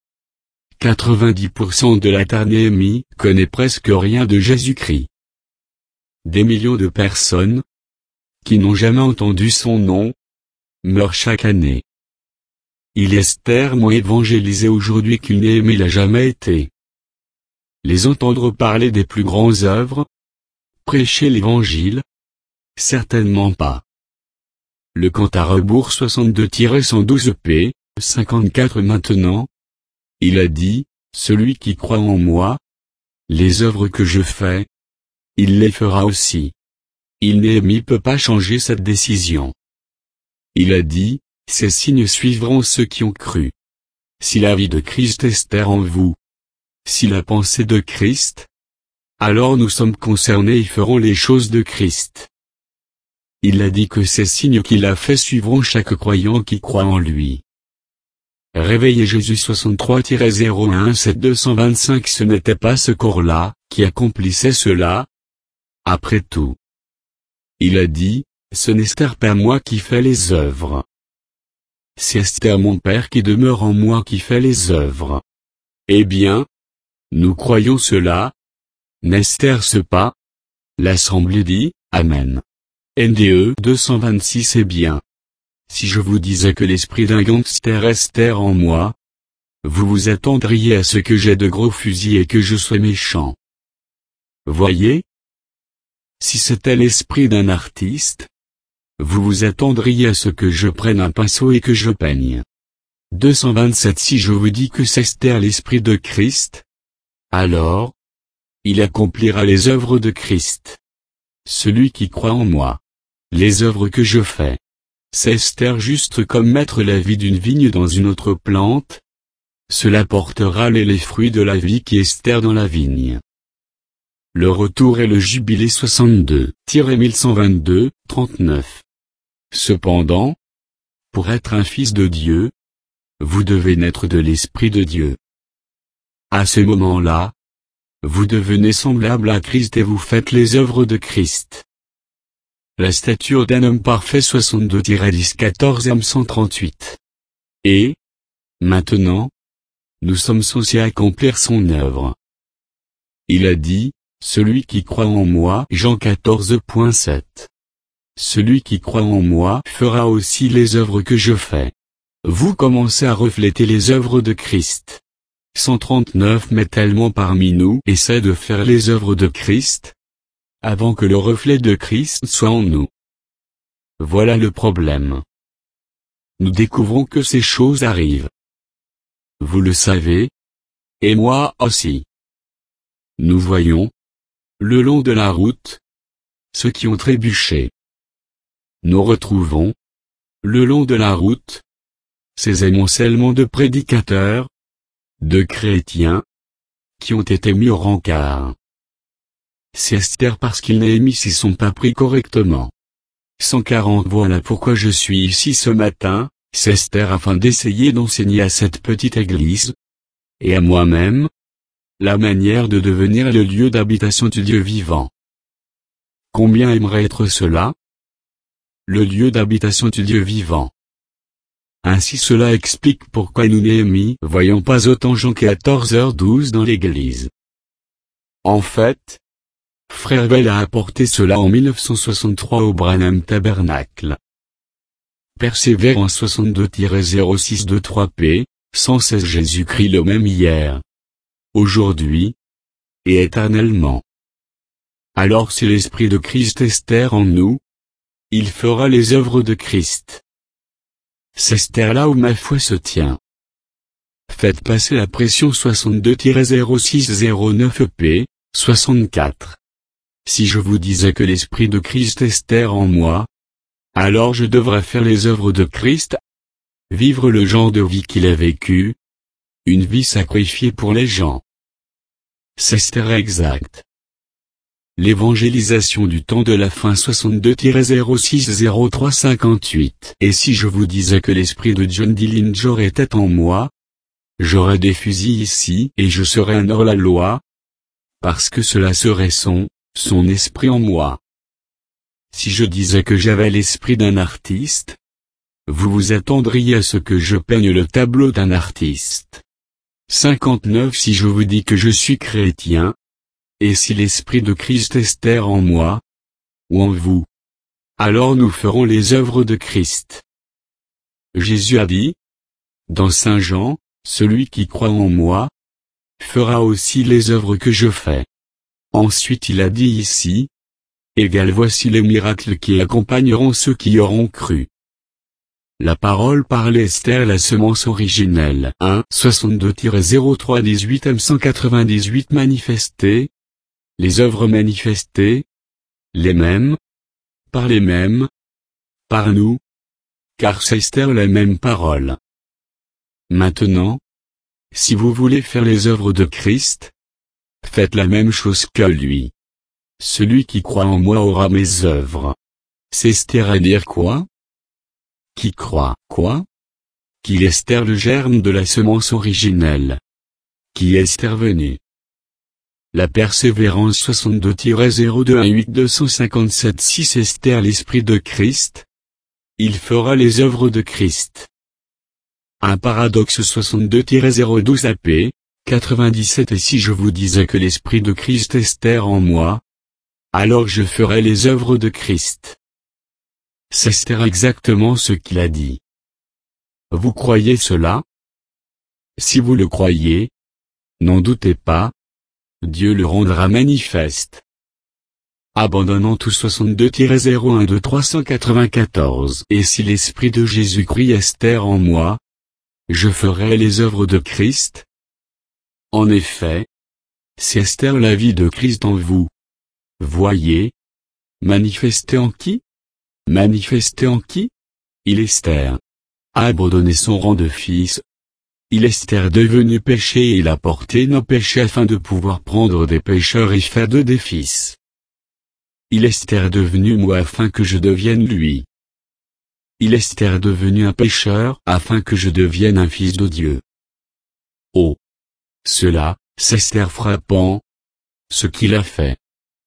90% de la terre Néhémie connaît presque rien de Jésus-Christ. Des millions de personnes, qui n'ont jamais entendu son nom, meurent chaque année. Il est moins évangélisé aujourd'hui qu'une Néhémie l'a jamais été. Les entendre parler des plus grandes œuvres, prêcher l'évangile, certainement pas. Le compte à rebours 62-112 p. 54 maintenant. Il a dit, celui qui croit en moi, les œuvres que je fais, il les fera aussi. Néhémie peut pas changer cette décision. Il a dit, ces signes suivront ceux qui ont cru. Si la vie de Christ est en vous, si la pensée de Christ, alors nous sommes concernés et ferons les choses de Christ. Il a dit que ces signes qu'il a fait suivront chaque croyant qui croit en lui. Réveillez Jésus 63-01-7225. Ce n'était pas ce corps-là, qui accomplissait cela. Après tout. Il a dit, ce n'est pas moi qui fais les œuvres. C'est mon Père qui demeure en moi qui fait les œuvres. Eh bien, Nous croyons cela. N'Esther pas. L'Assemblée dit, Amen. NDE 226. Eh bien. Si je vous disais que l'esprit d'un gangster Esther en moi, vous vous attendriez à ce que j'ai de gros fusils et que je sois méchant. Voyez? Si c'était l'esprit d'un artiste, vous vous attendriez à ce que je prenne un pinceau et que je peigne. 227. Si je vous dis que c'est Esther l'esprit de Christ, alors, il accomplira les œuvres de Christ. Celui qui croit en moi. Les œuvres que je fais. C'est Esther juste comme mettre la vie d'une vigne dans une autre plante. Cela portera les fruits de la vie qui est Esther dans la vigne. Le retour et le jubilé 62-1122, 39. Cependant, pour être un fils de Dieu, vous devez naître de l'Esprit de Dieu. À ce moment-là, vous devenez semblable à Christ et vous faites les œuvres de Christ. La stature d'un homme parfait 62-10 14 138. Et, maintenant, nous sommes censés accomplir son œuvre. Il a dit, celui qui croit en moi, Jean 14.7. Celui qui croit en moi fera aussi les œuvres que je fais. Vous commencez à refléter les œuvres de Christ. 139. Mais tellement parmi nous essaie de faire les œuvres de Christ, avant que le reflet de Christ soit en nous. Voilà le problème. Nous découvrons que ces choses arrivent. Vous le savez, et moi aussi. Nous voyons, le long de la route, ceux qui ont trébuché. Nous retrouvons, le long de la route, ces amoncellements de prédicateurs, de chrétiens, qui ont été mis au rencard. C'est Esther parce qu'ils Néhémie s'y sont pas pris correctement. 140. Voilà pourquoi je suis ici ce matin, c'est Esther afin d'essayer d'enseigner à cette petite église, et à moi-même, la manière de devenir le lieu d'habitation du Dieu vivant. Combien aimerait être cela? Le lieu d'habitation du Dieu vivant. Ainsi cela explique pourquoi nous Néhémie voyons pas autant Jean 14h12 dans l'église. En fait, Frère Bell a apporté cela en 1963 au Branham Tabernacle. Persévérant 62-0623p, 116 Jésus-Christ le même hier, aujourd'hui, et éternellement. Alors si l'Esprit de Christ Esther en nous, il fera les œuvres de Christ. C'est Esther là où ma foi se tient. Faites passer la pression 62-0609p, 64. Si je vous disais que l'Esprit de Christ Esther en moi, alors je devrais faire les œuvres de Christ, vivre le genre de vie qu'il a vécu, une vie sacrifiée pour les gens. C'est Esther exact. L'évangélisation du temps de la fin 62-060358. Et si je vous disais que l'esprit de John Dillinger était en moi, j'aurais des fusils ici et je serais un hors-la-loi, parce que cela serait son esprit en moi. Si je disais que j'avais l'esprit d'un artiste, vous vous attendriez à ce que je peigne le tableau d'un artiste. 59. Si je vous dis que je suis chrétien, et si l'Esprit de Christ Esther en moi, ou en vous, alors nous ferons les œuvres de Christ. Jésus a dit, dans Saint Jean, celui qui croit en moi, fera aussi les œuvres que je fais. Ensuite il a dit ici, égal voici les miracles qui accompagneront ceux qui auront cru. La parole par Esther la semence originelle 1 62-03 18 m 198 manifestée. Les œuvres manifestées, les mêmes, par les mêmes, par nous, car c'est Esther la même parole. Maintenant, si vous voulez faire les œuvres de Christ, faites la même chose que lui. Celui qui croit en moi aura mes œuvres. C'est Esther à dire quoi? Qui croit quoi? Qu'il est Esther le germe de la semence originelle. Qui est Esther venu? La persévérance 62-0218 257 6 Esther l'Esprit de Christ. Il fera les œuvres de Christ. Un paradoxe 62-012 AP, 97. Et si je vous disais que l'Esprit de Christ Esther en moi, alors je ferai les œuvres de Christ. C'est Esther exactement ce qu'il a dit. Vous croyez cela? Si vous le croyez, n'en doutez pas, Dieu le rendra manifeste. Abandonnant tout 62-01 de 394. Et si l'Esprit de Jésus-Christ Esther en moi, je ferai les œuvres de Christ. En effet, c'est Esther la vie de Christ en vous. Voyez, manifesté en qui? Manifesté en qui? Il Esther a abandonné son rang de fils. Il Esther devenu péché et il a porté nos péchés afin de pouvoir prendre des pécheurs et faire d'eux des fils. Il Esther devenu moi afin que je devienne lui. Il Esther devenu un pécheur afin que je devienne un fils de Dieu. Oh! Cela, c'est Esther frappant, ce qu'il a fait.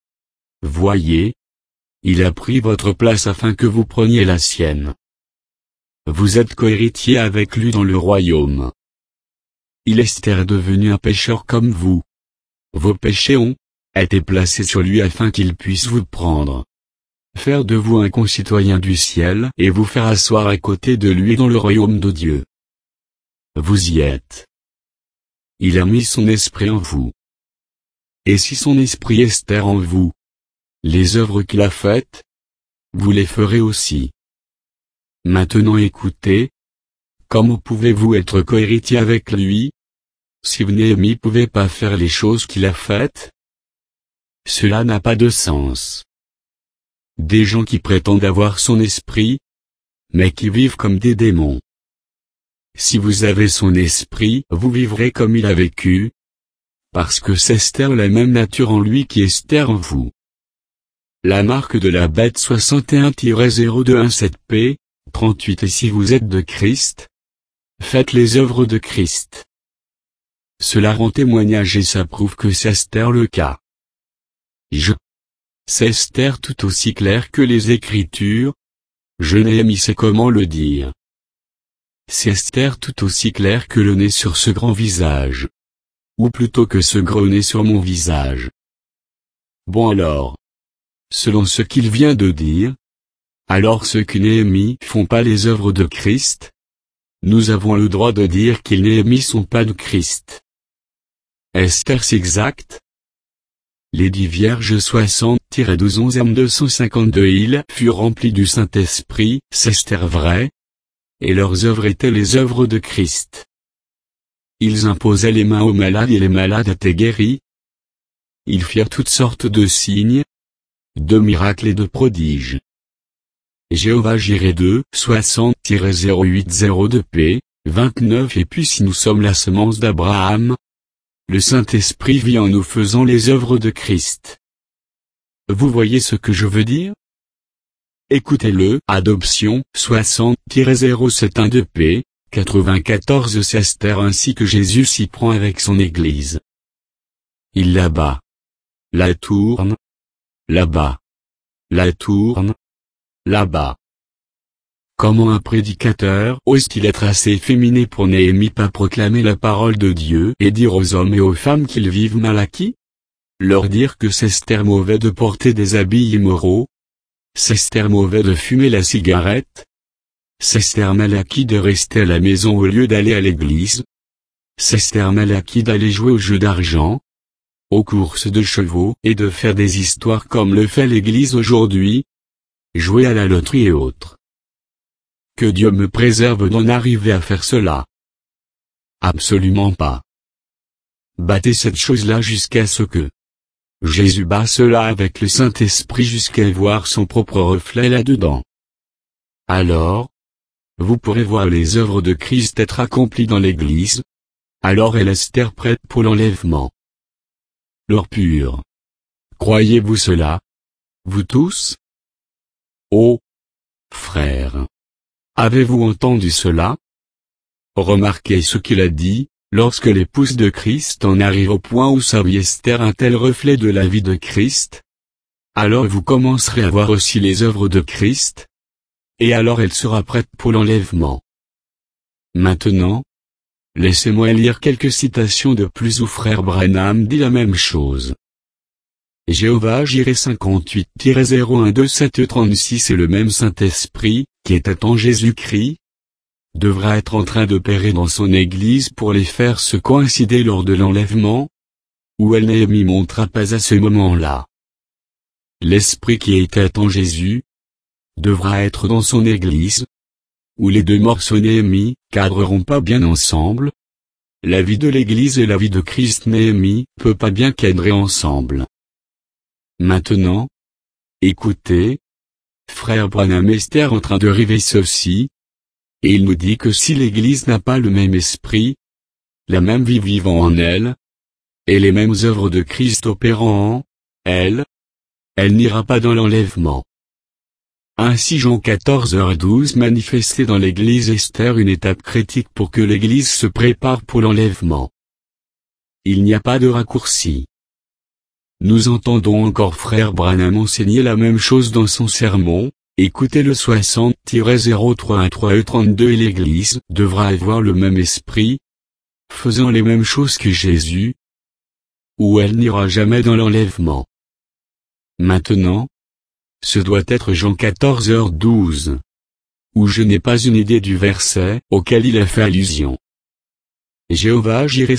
Voyez, il a pris votre place afin que vous preniez la sienne. Vous êtes cohéritier avec lui dans le royaume. Il Esther devenu un pécheur comme vous. Vos péchés ont été placés sur lui afin qu'il puisse vous prendre, faire de vous un concitoyen du ciel et vous faire asseoir à côté de lui dans le royaume de Dieu. Vous y êtes. Il a mis son esprit en vous. Et si son esprit Esther en vous, les œuvres qu'il a faites, vous les ferez aussi. Maintenant écoutez, comment pouvez-vous être cohéritier avec lui, si Néhémie pouvait pas faire les choses qu'il a faites? Cela n'a pas de sens. Des gens qui prétendent avoir son esprit, mais qui vivent comme des démons. Si vous avez son esprit, vous vivrez comme il a vécu, parce que c'est Esther la même nature en lui qui est Esther en vous. La marque de la bête 61-0217p, 38. Et si vous êtes de Christ, faites les œuvres de Christ. Cela rend témoignage et ça prouve que c'est Esther le cas. C'est Esther tout aussi clair que les Écritures. Je Néhémie sait comment le dire. C'est Esther tout aussi clair que le nez sur ce grand visage. Ou plutôt que ce gros nez sur mon visage. Bon alors. Selon ce qu'il vient de dire, alors ceux qui Néhémie font pas les œuvres de Christ, nous avons le droit de dire qu'ils Néhémie sont pas de Christ. Esther c'est exact. Les 10 vierges 60-12 M252 ils furent remplis du Saint-Esprit, c'est Esther vrai. Et leurs œuvres étaient les œuvres de Christ. Ils imposaient les mains aux malades et les malades étaient guéris. Ils firent toutes sortes de signes, de miracles et de prodiges. Jéhovah Jireh 2, 60-0802p, 29. Et puis si nous sommes la semence d'Abraham, le Saint-Esprit vit en nous faisant les œuvres de Christ. Vous voyez ce que je veux dire? Écoutez-le, Adoption, 60-071p, 94. C'est Esther ainsi que Jésus s'y prend avec son Église. Il la bat, la tourne, là-bas, la tourne, là-bas. Comment un prédicateur ose-t-il être assez efféminé pour Néhémie pas proclamer la parole de Dieu et dire aux hommes et aux femmes qu'ils vivent mal acquis? Leur dire que c'est Esther mauvais de porter des habits immoraux? C'est Esther mauvais de fumer la cigarette? C'est Esther mal acquis de rester à la maison au lieu d'aller à l'église? C'est Esther mal acquis d'aller jouer aux jeux d'argent, aux courses de chevaux et de faire des histoires comme le fait l'église aujourd'hui? Jouer à la loterie et autres. Que Dieu me préserve d'en arriver à faire cela. Absolument pas. Battez cette chose-là jusqu'à ce que Jésus bat cela avec le Saint-Esprit jusqu'à voir son propre reflet là-dedans. Alors, vous pourrez voir les œuvres de Christ être accomplies dans l'Église. Alors est Esther prête pour l'enlèvement. L'or pur. Croyez-vous cela? Vous tous? Oh, frères! Avez-vous entendu cela? Remarquez ce qu'il a dit, lorsque l'épouse de Christ en arrive au point où sa vie Esther un tel reflet de la vie de Christ. Alors vous commencerez à voir aussi les œuvres de Christ. Et alors elle sera prête pour l'enlèvement. Maintenant, Laissez-moi lire quelques citations de plus où frère Branham dit la même chose. Jéhovah Jireh 58-012736 et le même Saint-Esprit, qui était en Jésus-Christ, devra être en train d'opérer dans son Église pour les faire se coïncider lors de l'enlèvement, où elle n'est mis montra pas à ce moment-là. L'Esprit qui était en Jésus devra être dans son Église, où les deux morceaux Néhémie cadreront pas bien ensemble. La vie de l'Église et la vie de Christ Néhémie peut pas bien cadrer ensemble. Maintenant, écoutez, frère Branham est en train de rêver ceci, et il nous dit que si l'Église n'a pas le même esprit, la même vie vivant en elle, et les mêmes œuvres de Christ opérant en elle, elle n'ira pas dans l'enlèvement. Ainsi Jean 14h12 manifestait dans l'Église Esther une étape critique pour que l'Église se prépare pour l'enlèvement. Il n'y a pas de raccourci. Nous entendons encore frère Branham enseigner la même chose dans son sermon, écoutez le 60-031-32 et l'Église devra avoir le même esprit, faisant les mêmes choses que Jésus, ou elle n'ira jamais dans l'enlèvement. Maintenant, ce doit être Jean 14h12. Où je n'ai pas une idée du verset auquel il a fait allusion. Jéhovah Jireh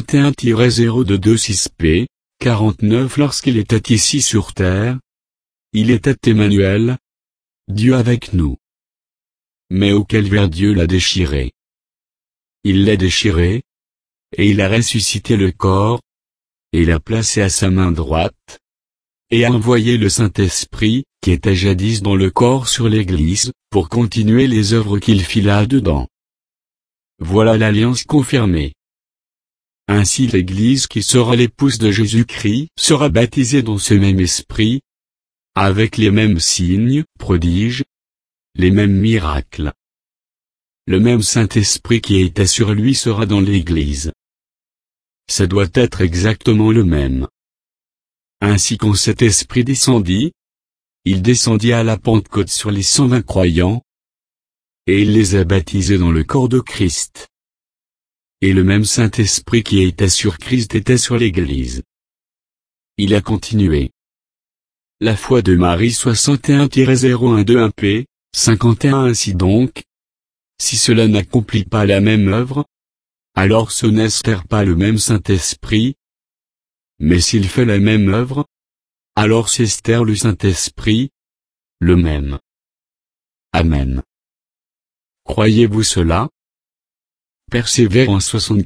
61-022-6p, 49 lorsqu'il était ici sur terre, il était Emmanuel, Dieu avec nous. Mais au calvaire Dieu l'a déchiré. Il l'a déchiré, et il a ressuscité le corps, et l'a placé à sa main droite, et a envoyé le Saint-Esprit, qui était jadis dans le corps sur l'Église, pour continuer les œuvres qu'il fit là-dedans. Voilà l'alliance confirmée. Ainsi l'Église qui sera l'épouse de Jésus-Christ sera baptisée dans ce même esprit, avec les mêmes signes, prodiges, les mêmes miracles. Le même Saint-Esprit qui était sur lui sera dans l'Église. Ça doit être exactement le même. Ainsi quand cet esprit descendit, il descendit à la Pentecôte sur les 120 croyants, et il les a baptisés dans le corps de Christ. Et le même Saint-Esprit qui était sur Christ était sur l'Église. Il a continué. La foi de Marie 61-012-1p, 51 ainsi donc, si cela n'accomplit pas la même œuvre, alors ce n'est pas le même Saint-Esprit, mais s'il fait la même œuvre, alors c'est le Saint-Esprit, le même. Amen. Croyez-vous cela? Persévérant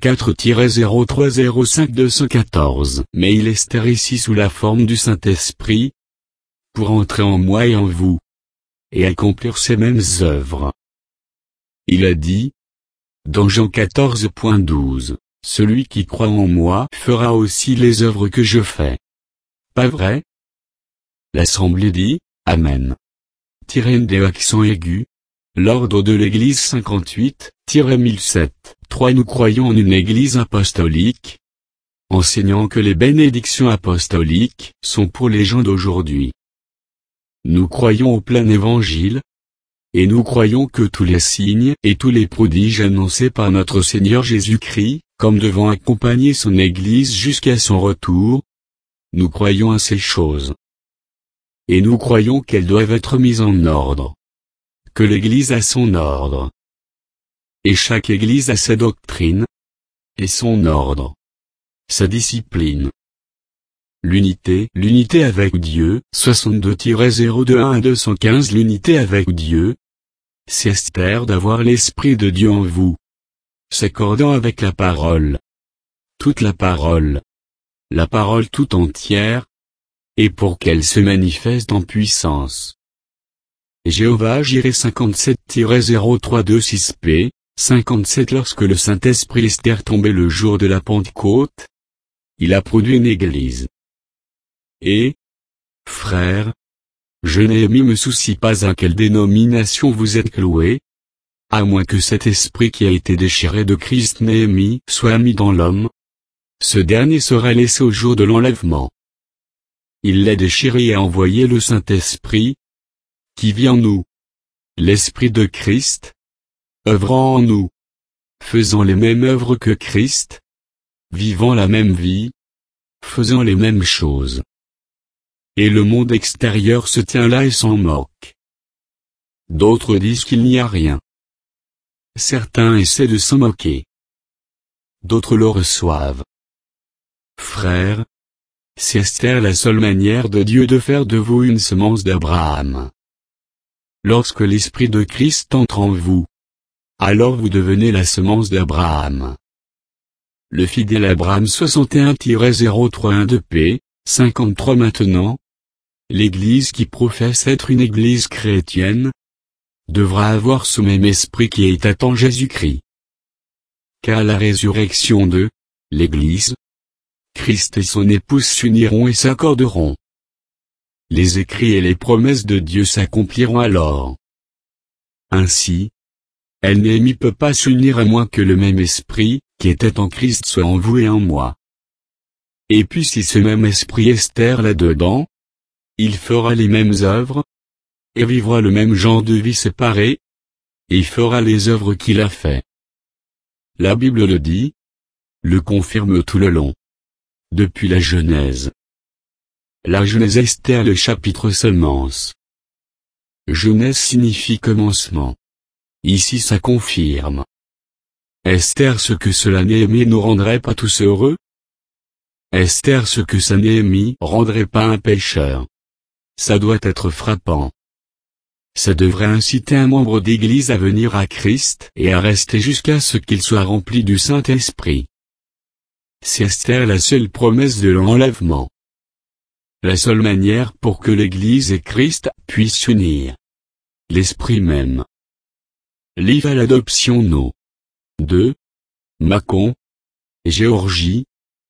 64-0305-214. Mais il est ici sous la forme du Saint-Esprit, pour entrer en moi et en vous, et accomplir ces mêmes œuvres. Il a dit, dans Jean 14.12, celui qui croit en moi fera aussi les œuvres que je fais. Pas vrai? L'Assemblée dit, Amen. Des accents aigus. L'ordre de l'Église 58-1007. 3 Nous croyons en une Église apostolique, enseignant que les bénédictions apostoliques sont pour les gens d'aujourd'hui. Nous croyons au plein évangile, et nous croyons que tous les signes et tous les prodiges annoncés par notre Seigneur Jésus-Christ, comme devant accompagner son Église jusqu'à son retour, nous croyons à ces choses. Et nous croyons qu'elles doivent être mises en ordre. Que l'Église a son ordre. Et chaque Église a sa doctrine, et son ordre. Sa discipline. L'unité avec Dieu, 62-021-215 L'unité avec Dieu, c'est d'avoir l'Esprit de Dieu en vous. S'accordant avec la parole. Toute la parole tout entière, et pour qu'elle se manifeste en puissance. Jéhovah Jireh 57-032-6p, 57 Lorsque le Saint-Esprit est tombé le jour de la Pentecôte, il a produit une Église. Et, frères, je n'ai me soucie pas à quelle dénomination vous êtes cloués, à moins que cet esprit qui a été déchiré de Christ Néhémie soit mis dans l'homme, ce dernier sera laissé au jour de l'enlèvement. Il l'a déchiré et a envoyé le Saint-Esprit, qui vit en nous. L'Esprit de Christ, œuvrant en nous. faisant les mêmes œuvres que Christ, vivant la même vie, faisant les mêmes choses. Et le monde extérieur se tient là et s'en moque. D'autres disent qu'il n'y a rien. Certains essaient de s'en moquer. D'autres le reçoivent. Frères, c'est Esther la seule manière de Dieu de faire de vous une semence d'Abraham. Lorsque l'Esprit de Christ entre en vous, alors vous devenez la semence d'Abraham. Le fidèle Abraham 61-031-2p, 53 maintenant, l'Église qui professe être une Église chrétienne, devra avoir ce même esprit qui était en Jésus-Christ. Car à la résurrection de l'Église, Christ et son épouse s'uniront et s'accorderont. Les écrits et les promesses de Dieu s'accompliront alors. Ainsi, elle n'y peut pas s'unir à moins que le même esprit, qui était en Christ soit en vous et en moi. Et puis si ce même esprit Esther là-dedans, il fera les mêmes œuvres, et vivra le même genre de vie séparée, et fera les œuvres qu'il a fait. La Bible le dit, le confirme tout le long. Depuis la Genèse. La Genèse Esther le chapitre semence. Genèse signifie commencement. Ici ça confirme. Esther ce que cela Néhémie nous rendrait pas tous heureux? Esther ce que ça Néhémie rendrait pas un pécheur. Ça doit être frappant. Ça devrait inciter un membre d'église à venir à Christ et à rester jusqu'à ce qu'il soit rempli du Saint-Esprit. C'est Esther la seule promesse de l'enlèvement. La seule manière pour que l'Église et Christ puissent s'unir. L'Esprit même. Livre à l'adoption No. 2. Mâcon. Géorgie.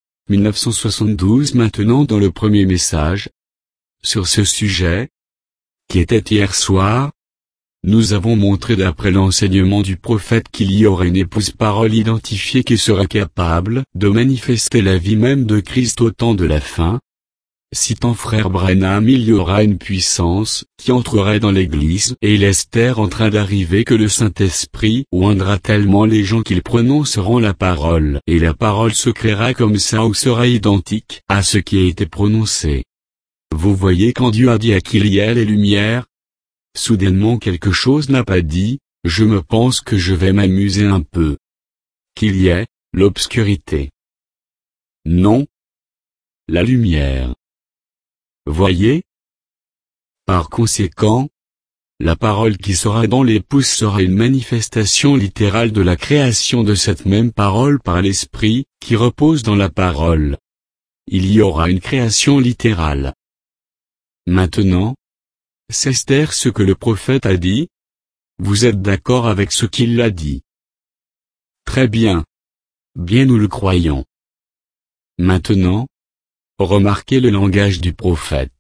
1972 maintenant dans le premier message. Sur ce sujet, qui était hier soir, nous avons montré d'après l'enseignement du prophète qu'il y aurait une épouse parole identifiée qui serait capable de manifester la vie même de Christ au temps de la fin. Citant frère Branham, il y aura une puissance qui entrerait dans l'église et l'Esther en train d'arriver que le Saint-Esprit oindra tellement les gens qu'ils prononceront la parole et la parole se créera comme ça ou sera identique à ce qui a été prononcé. Vous voyez quand Dieu a dit à qu'il y ait les lumières, soudainement quelque chose n'a pas dit, je me pense que je vais m'amuser un peu. Qu'il y ait l'obscurité. Non. La lumière. Voyez? Par conséquent, la parole qui sera dans l'épouse sera une manifestation littérale de la création de cette même parole par l'Esprit, qui repose dans la parole. Il y aura une création littérale. Maintenant, c'est Esther ce que le prophète a dit? Vous êtes d'accord avec ce qu'il a dit? Très bien. Bien nous le croyons. Maintenant, remarquez le langage du prophète.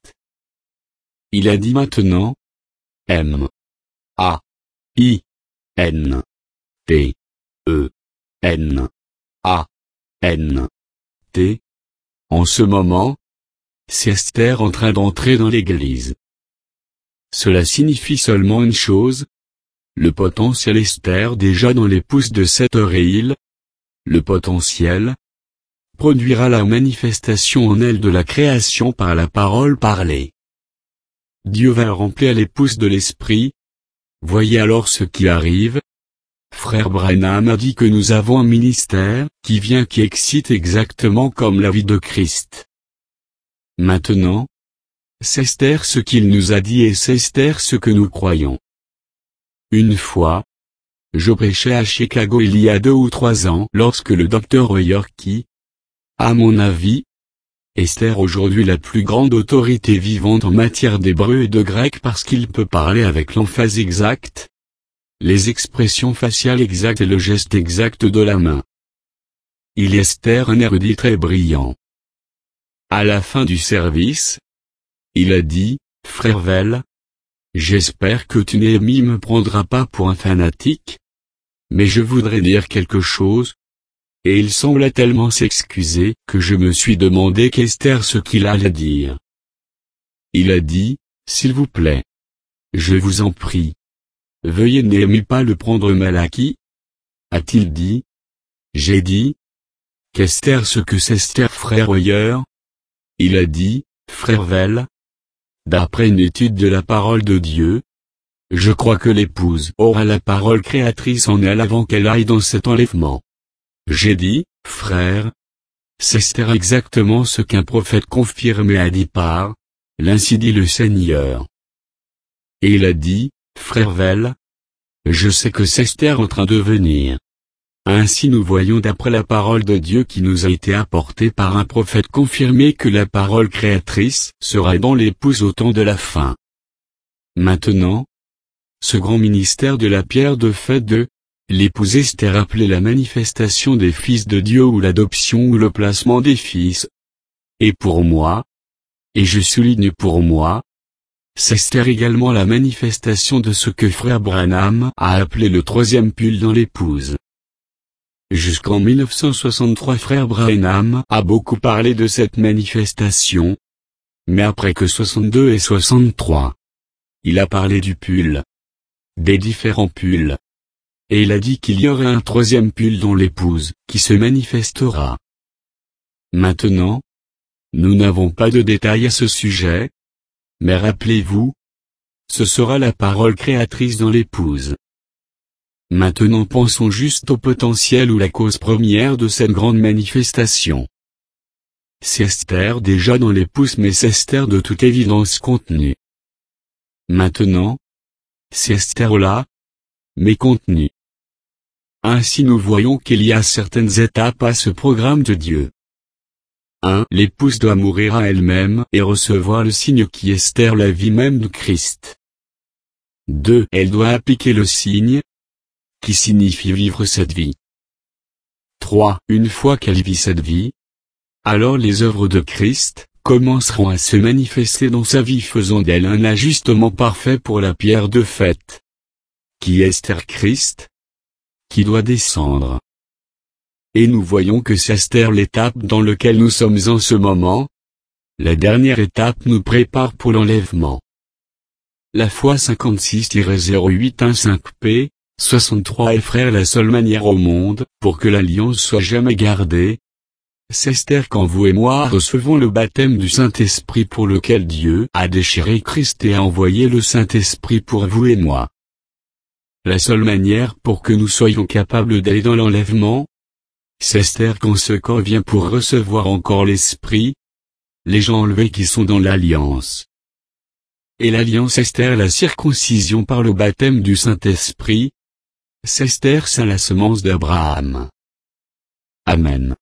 Il a dit maintenant, M. A. I. N. T. E. N. A. N. T. En ce moment, c'est Esther en train d'entrer dans l'église. Cela signifie seulement une chose. Le potentiel Esther déjà dans l'épouse de cette Réil. Le potentiel produira la manifestation en elle de la création par la parole parlée. Dieu va remplir l'épouse de l'Esprit. Voyez alors ce qui arrive. Frère Branham a dit que nous avons un ministère qui vient qui excite exactement comme la vie de Christ. Maintenant, c'est Esther ce qu'il nous a dit et c'est Esther ce que nous croyons. Une fois, je prêchais à Chicago il y a 2 ou 3 ans lorsque le docteur Yorkie, à mon avis, Esther aujourd'hui la plus grande autorité vivante en matière d'hébreu et de grec parce qu'il peut parler avec l'emphase exacte, les expressions faciales exactes et le geste exact de la main. Il est Esther un érudit très brillant. À la fin du service, il a dit, frère Vell, j'espère que tu Néhémie me prendras pas pour un fanatique, mais je voudrais dire quelque chose. Et il sembla tellement s'excuser que je me suis demandé qu'Esther ce qu'il allait dire. Il a dit, s'il vous plaît. Je vous en prie. Veuillez Néhémie pas le prendre mal acquis. a-t-il dit. J'ai dit. Qu'Esther ce que c'est Esther frère Hoyer? Il a dit, frère Vell. D'après une étude de la parole de Dieu, je crois que l'épouse aura la parole créatrice en elle avant qu'elle aille dans cet enlèvement. J'ai dit, frère. C'est Esther exactement ce qu'un prophète confirmé a dit par, l'ainsi dit le Seigneur. Et il a dit, frère Vell. Je sais que c'est Esther en train de venir. Ainsi nous voyons d'après la parole de Dieu qui nous a été apportée par un prophète confirmé que la parole créatrice sera dans l'épouse au temps de la fin. Maintenant, ce grand ministère de la pierre de fait de l'épouse Esther appelée la manifestation des fils de Dieu ou l'adoption ou le placement des fils. Et pour moi, et je souligne pour moi, c'est Esther également la manifestation de ce que frère Branham a appelé le troisième pull dans l'épouse. Jusqu'en 1963 frère Branham a beaucoup parlé de cette manifestation. Mais après que 62 et 63, il a parlé du pull. Des différents pulls. Et il a dit qu'il y aurait un troisième pull dans l'épouse, qui se manifestera. Maintenant, nous n'avons pas de détails à ce sujet. Mais rappelez-vous, ce sera la parole créatrice dans l'épouse. Maintenant pensons juste au potentiel ou la cause première de cette grande manifestation. C'est Esther déjà dans l'épouse mais c'est Esther de toute évidence contenue. Maintenant, c'est Esther là, mais contenue. Ainsi nous voyons qu'il y a certaines étapes à ce programme de Dieu. 1. L'épouse doit mourir à elle-même et recevoir le signe qui est Esther la vie même de Christ. 2. Elle doit appliquer le signe, qui signifie vivre cette vie. 3. Une fois qu'elle vit cette vie, alors les œuvres de Christ commenceront à se manifester dans sa vie faisant d'elle un ajustement parfait pour la pierre de fait, qui est Esther Christ, qui doit descendre. Et nous voyons que c'est Esther l'étape dans laquelle nous sommes en ce moment. La dernière étape nous prépare pour l'enlèvement. La foi 56-0815p, 63 est frère la seule manière au monde, pour que l'alliance soit jamais gardée. C'est Esther quand vous et moi recevons le baptême du Saint-Esprit pour lequel Dieu a déchiré Christ et a envoyé le Saint-Esprit pour vous et moi. La seule manière pour que nous soyons capables d'aller dans l'enlèvement, c'est Esther quand ce corps vient pour recevoir encore l'Esprit, les gens enlevés qui sont dans l'alliance. Et l'alliance Esther la circoncision par le baptême du Saint-Esprit, c'est Esther c'est la semence d'Abraham. Amen.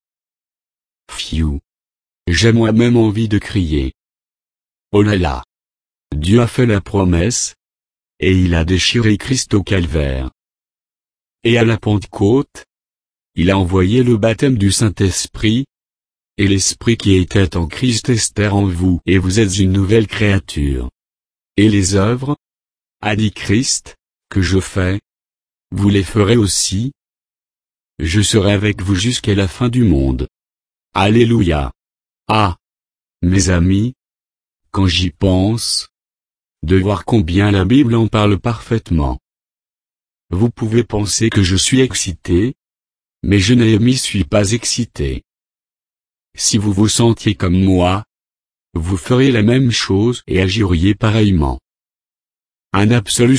Phew. J'ai moi-même envie de crier. Oh là là. Dieu a fait la promesse, et il a déchiré Christ au calvaire. Et à la Pentecôte, il a envoyé le baptême du Saint-Esprit, et l'Esprit qui était en Christ Esther en vous, et vous êtes une nouvelle créature. Et les œuvres, a dit Christ, que je fais, vous les ferez aussi. Je serai avec vous jusqu'à la fin du monde. Alléluia. Ah, mes amis, quand j'y pense, de voir combien la Bible en parle parfaitement. Vous pouvez penser que je suis excité, mais je ne suis pas excité. Si vous vous sentiez comme moi, vous feriez la même chose et agiriez pareillement. Un absolu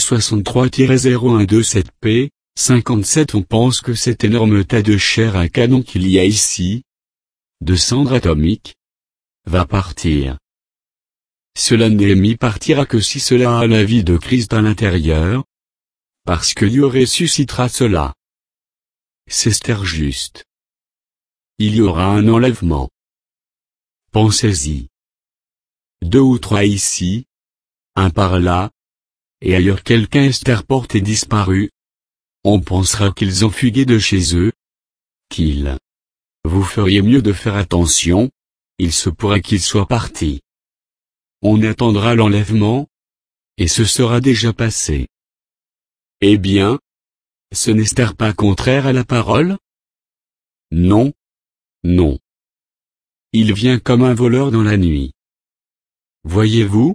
63-0127p, 57 on pense que cet énorme tas de chair à canon qu'il y a ici, de cendres atomiques, va partir. Cela n'est partira que si cela a la vie de Christ à l'intérieur, parce que Dieu ressuscitera cela. C'est Esther juste. Il y aura un enlèvement. Pensez-y. 2 ou 3 ici, un par là, et ailleurs quelqu'un Esther porte est disparu. On pensera qu'ils ont fugué de chez eux, qu'ils. Vous feriez mieux de faire attention, il se pourrait qu'ils soient partis. On attendra l'enlèvement, et ce sera déjà passé. Eh bien, ce n'est Esther pas contraire à la parole? Non. Non. Il vient comme un voleur dans la nuit. Voyez-vous?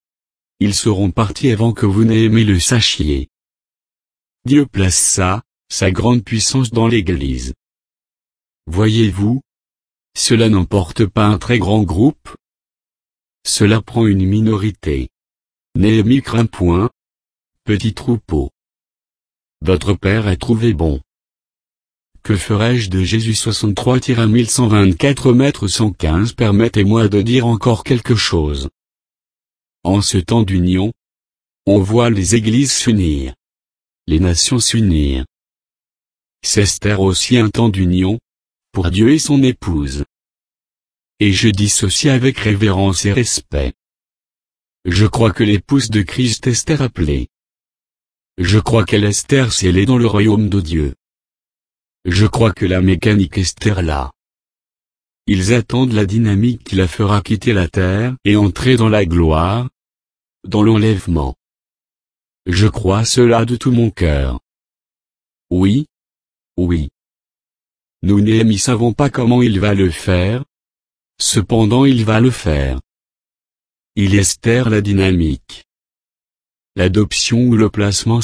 Ils seront partis avant que vous n'ayez le sachiez. Dieu place ça, sa grande puissance dans l'Église. Voyez-vous, cela n'emporte pas un très grand groupe. Cela prend une minorité. Néhémie craint point. Petit troupeau. Votre Père est trouvé bon. Que ferai-je de Jésus 63-1124 mètres 115? Permettez-moi de dire encore quelque chose. En ce temps d'union, on voit les églises s'unir. Les nations s'unir. C'est aussi un temps d'union, pour Dieu et son épouse. Et je dis ceci avec révérence et respect. Je crois que l'épouse de Christ est appelée. Je crois qu'elle est scellée dans le royaume de Dieu. Je crois que la mécanique est là. Ils attendent la dynamique qui la fera quitter la terre et entrer dans la gloire, dans l'enlèvement. Je crois cela de tout mon cœur. Oui. Oui. Nous n'y savons pas comment il va le faire. Cependant il va le faire. Il est la dynamique. L'adoption ou le placement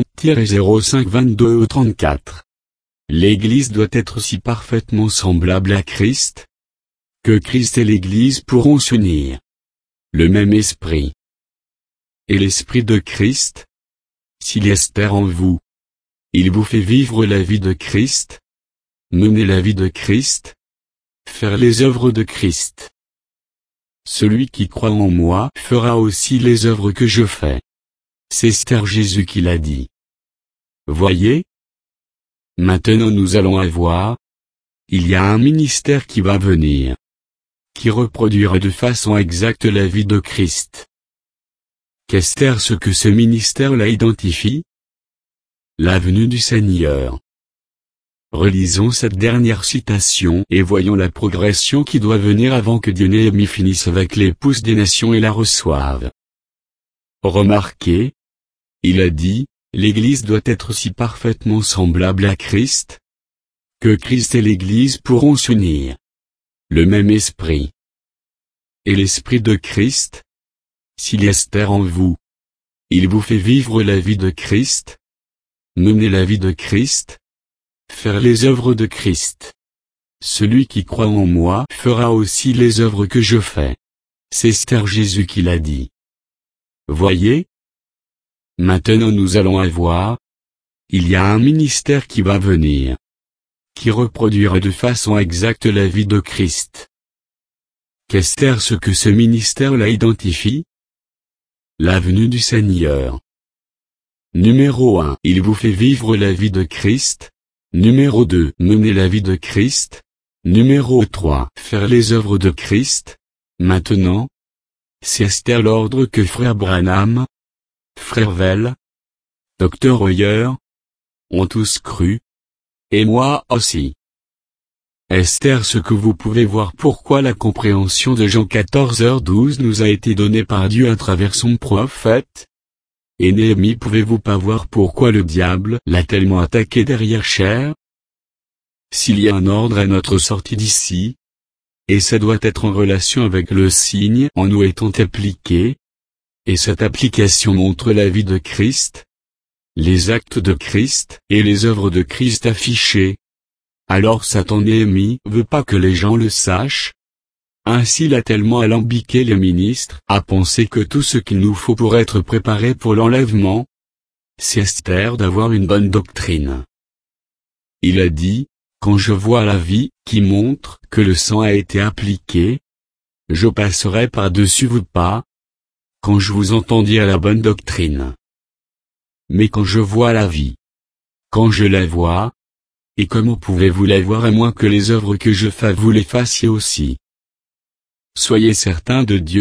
60-05-22-34. L'Église doit être si parfaitement semblable à Christ, que Christ et l'Église pourront s'unir. Le même esprit. Et l'esprit de Christ, s'il est en vous, il vous fait vivre la vie de Christ, mener la vie de Christ, faire les œuvres de Christ. Celui qui croit en moi fera aussi les œuvres que je fais. C'est Jésus qui l'a dit. Voyez? Maintenant nous allons avoir, il y a un ministère qui va venir, qui reproduira de façon exacte la vie de Christ. Qu'est-ce ce que ce ministère la identifie? La venue du Seigneur. Relisons cette dernière citation et voyons la progression qui doit venir avant que Dieu Néhémie finisse avec l'épouse des nations et la reçoive. Remarquez, il a dit, l'Église doit être si parfaitement semblable à Christ, que Christ et l'Église pourront s'unir. Le même esprit. Et l'esprit de Christ, s'il est en vous, il vous fait vivre la vie de Christ, mener la vie de Christ, faire les œuvres de Christ. Celui qui croit en moi fera aussi les œuvres que je fais. C'est Jésus qui l'a dit. Voyez? Maintenant nous allons avoir, il y a un ministère qui va venir, qui reproduira de façon exacte la vie de Christ. Qu'est-ce ce que ce ministère la identifie? La venue du Seigneur. Numéro 1. Il vous fait vivre la vie de Christ. Numéro 2. Mener la vie de Christ. Numéro 3. Faire les œuvres de Christ. Maintenant, c'est l'ordre que frère Branham, frère Vell, docteur Hoyer, ont tous cru. Et moi aussi. Est ce que vous pouvez voir pourquoi la compréhension de Jean 14h12 nous a été donnée par Dieu à travers son prophète? Et Néhémie, pouvez-vous pas voir pourquoi le diable l'a tellement attaqué derrière chair? S'il y a un ordre à notre sortie d'ici, et ça doit être en relation avec le signe en nous étant appliqué, et cette application montre la vie de Christ, les actes de Christ et les œuvres de Christ affichées. Alors Satan Néhémie veut pas que les gens le sachent. Ainsi il a tellement alambiqué les ministres à penser que tout ce qu'il nous faut pour être préparé pour l'enlèvement, c'est d'avoir une bonne doctrine. Il a dit, quand je vois la vie qui montre que le sang a été appliqué, je passerai par-dessus vous pas, quand je vous entends dire la bonne doctrine. Mais quand je vois la vie, quand je la vois, et comment pouvez-vous la voir à moins que les œuvres que je fais vous les fassiez aussi? Soyez certains de Dieu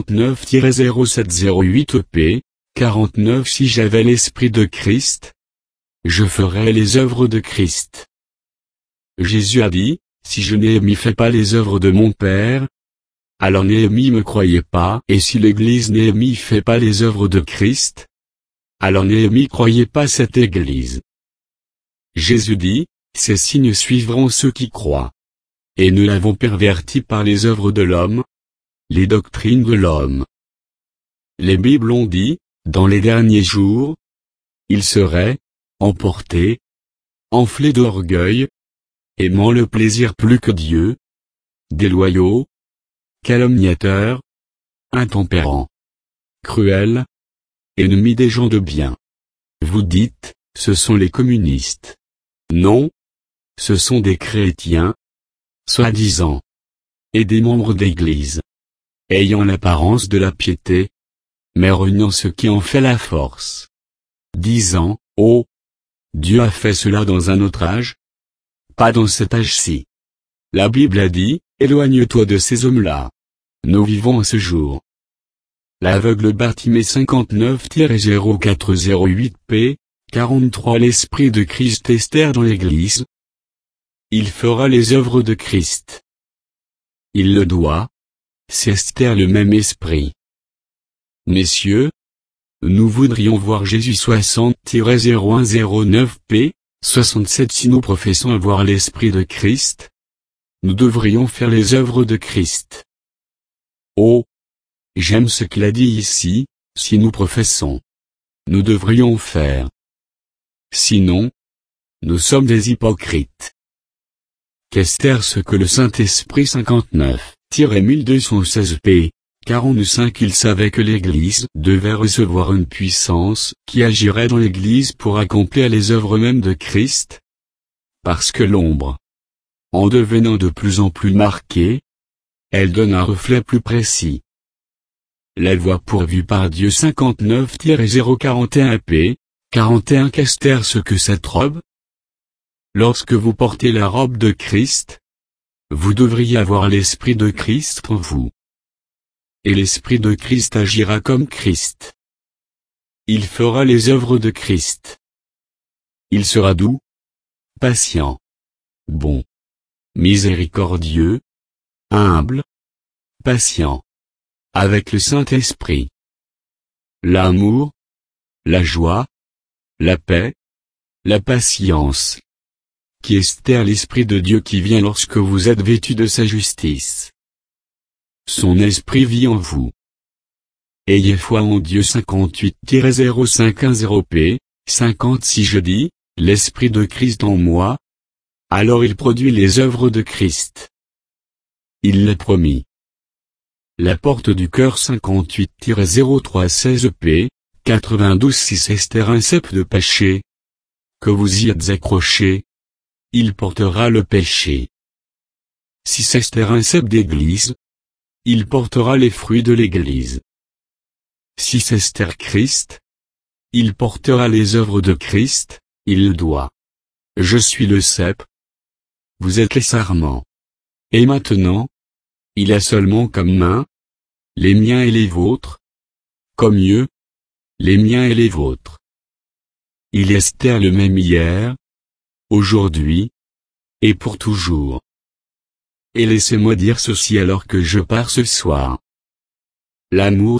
59-0708 EP, 49 Si j'avais l'esprit de Christ, je ferais les œuvres de Christ. Jésus a dit, si je Néhémie fais pas les œuvres de mon Père, alors Néhémie me croyait pas, et si l'église Néhémie fait pas les œuvres de Christ, alors Néhémie croyait pas cette église. Jésus dit, ces signes suivront ceux qui croient. Et nous l'avons perverti par les œuvres de l'homme, les doctrines de l'homme. Les Bibles ont dit, dans les derniers jours, il serait emporté enflés d'orgueil, aimant le plaisir plus que Dieu, déloyaux, calomniateurs, intempérants, cruels, ennemis des gens de bien. Vous dites, ce sont les communistes. Non, ce sont des chrétiens, soi-disant, et des membres d'église, ayant l'apparence de la piété, mais reniant ce qui en fait la force. Disant, oh, Dieu a fait cela dans un autre âge, pas dans cet âge-ci. La Bible a dit, éloigne-toi de ces hommes-là. Nous vivons en ce jour. L'aveugle Bartimée 59-0408p, 43 L'Esprit de Christ Esther dans l'Église. Il fera les œuvres de Christ. Il le doit. C'est Esther le même esprit. Messieurs, nous voudrions voir Jésus 60-0109p, 67 Si nous professons avoir l'Esprit de Christ, nous devrions faire les œuvres de Christ. Oh! J'aime ce qu'il a dit ici, si nous professons. Nous devrions faire. Sinon, nous sommes des hypocrites. Qu'Esther ce que le Saint-Esprit 59-1216p, 45 Il savait que l'Église devait recevoir une puissance qui agirait dans l'Église pour accomplir les œuvres mêmes de Christ. Parce que l'ombre, en devenant de plus en plus marquée, elle donne un reflet plus précis. La voie pourvue par Dieu 59-041p, 41 Qu'Esther ce que cette robe? Lorsque vous portez la robe de Christ, vous devriez avoir l'Esprit de Christ en vous. Et l'Esprit de Christ agira comme Christ. Il fera les œuvres de Christ. Il sera doux, patient, bon, miséricordieux, humble, patient, avec le Saint-Esprit. L'amour, la joie, la paix, la patience. Qui Esther l'Esprit de Dieu qui vient lorsque vous êtes vêtus de sa justice. Son esprit vit en vous. Ayez foi en Dieu 58-0510p, 56 Je dis, l'Esprit de Christ en moi. Alors il produit les œuvres de Christ. Il l'a promis. La porte du cœur 58-0316p, 92 Si Esther un cep de péché. Que vous y êtes accrochés. Il portera le péché. Si Esther un cep d'église. Il portera les fruits de l'Église. Si Esther Christ, il portera les œuvres de Christ, il le doit. Je suis le cep. Vous êtes les sarments. Et maintenant, il a seulement comme main, les miens et les vôtres, comme yeux, les miens et les vôtres. Il est Esther le même hier, aujourd'hui, et pour toujours. Et laissez-moi dire ceci alors que je pars ce soir. L'amour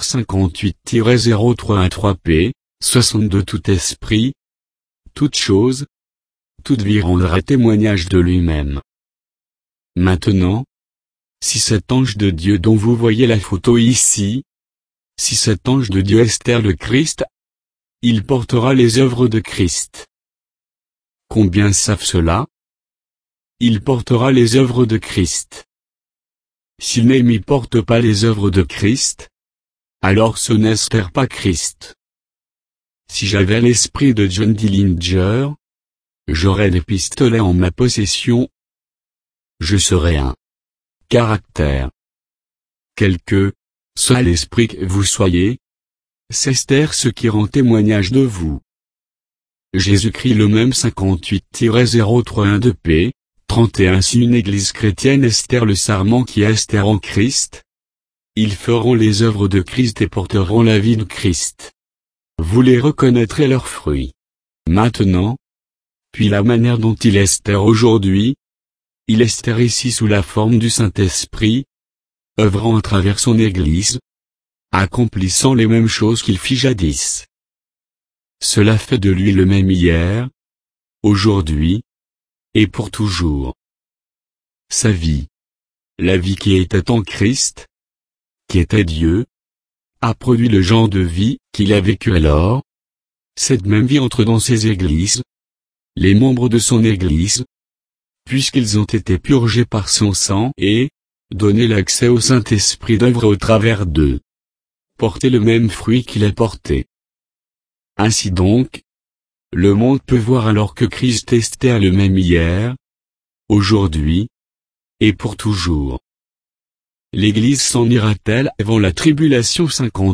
58-0313p, 62 Tout esprit, toute chose, toute vie rendra témoignage de lui-même. Maintenant, si cet ange de Dieu dont vous voyez la photo ici, si cet ange de Dieu Esther le Christ, il portera les œuvres de Christ. Combien savent cela? Il portera les œuvres de Christ. S'il n'y porte pas les œuvres de Christ, alors ce n'est Esther pas Christ. Si j'avais l'esprit de John Dillinger, j'aurais des pistolets en ma possession. Je serais un caractère. Quel que soit l'esprit que vous soyez, c'est Esther ce qui rend témoignage de vous. Jésus-Christ le même 58-0312p, 31 Si une église chrétienne Esther le sarment qui est Esther en Christ, ils feront les œuvres de Christ et porteront la vie de Christ. Vous les reconnaîtrez leurs fruits. Maintenant, puis la manière dont il est Esther aujourd'hui, il est Esther ici sous la forme du Saint-Esprit, œuvrant à travers son église, accomplissant les mêmes choses qu'il fit jadis. Cela fait de lui le même hier, aujourd'hui, et pour toujours. Sa vie, la vie qui était en Christ, qui était Dieu, a produit le genre de vie qu'il a vécu alors. Cette même vie entre dans ses églises, les membres de son Église, puisqu'ils ont été purgés par son sang et donné l'accès au Saint-Esprit d'œuvre au travers d'eux. Porter le même fruit qu'il a porté. Ainsi donc, le monde peut voir alors que Christ est le même hier, aujourd'hui, et pour toujours. L'Église s'en ira-t-elle avant la tribulation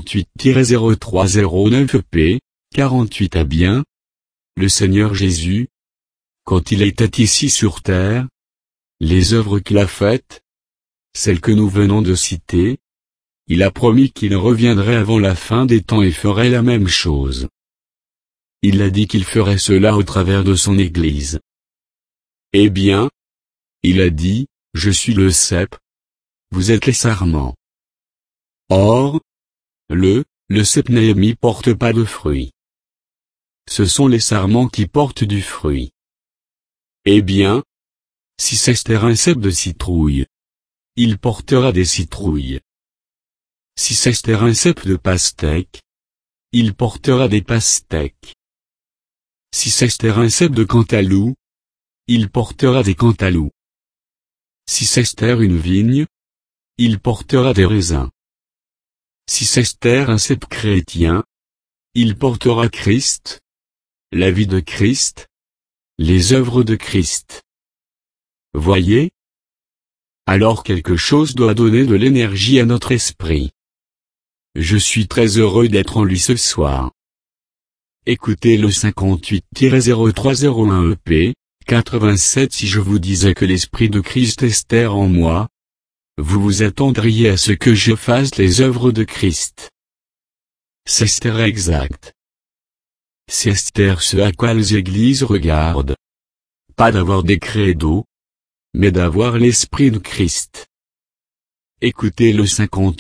58-0309 p. 48 à bien? Le Seigneur Jésus, quand il était ici sur terre, les œuvres qu'il a faites, celles que nous venons de citer, il a promis qu'il reviendrait avant la fin des temps et ferait la même chose. Il a dit qu'il ferait cela au travers de son Église. Eh bien, il a dit, je suis le cep, vous êtes les sarments. Or, le cep Néhémie porte pas de fruit. Ce sont les sarments qui portent du fruit. Eh bien, si c'est un cep de citrouille, il portera des citrouilles. Si c'est un cep de pastèque, il portera des pastèques. Si c'est un cep de cantalou, il portera des cantalous. Si c'est une vigne, il portera des raisins. Si c'est un cep chrétien, il portera Christ, la vie de Christ, les œuvres de Christ. Voyez? Alors quelque chose doit donner de l'énergie à notre esprit. Je suis très heureux d'être en lui ce soir. Écoutez le 58-0301 EP, 87. Si je vous disais que l'Esprit de Christ est en moi, vous vous attendriez à ce que je fasse les œuvres de Christ. C'est exact. C'est ce à quoi les églises regardent. Pas d'avoir des credos, mais d'avoir l'Esprit de Christ. Écoutez le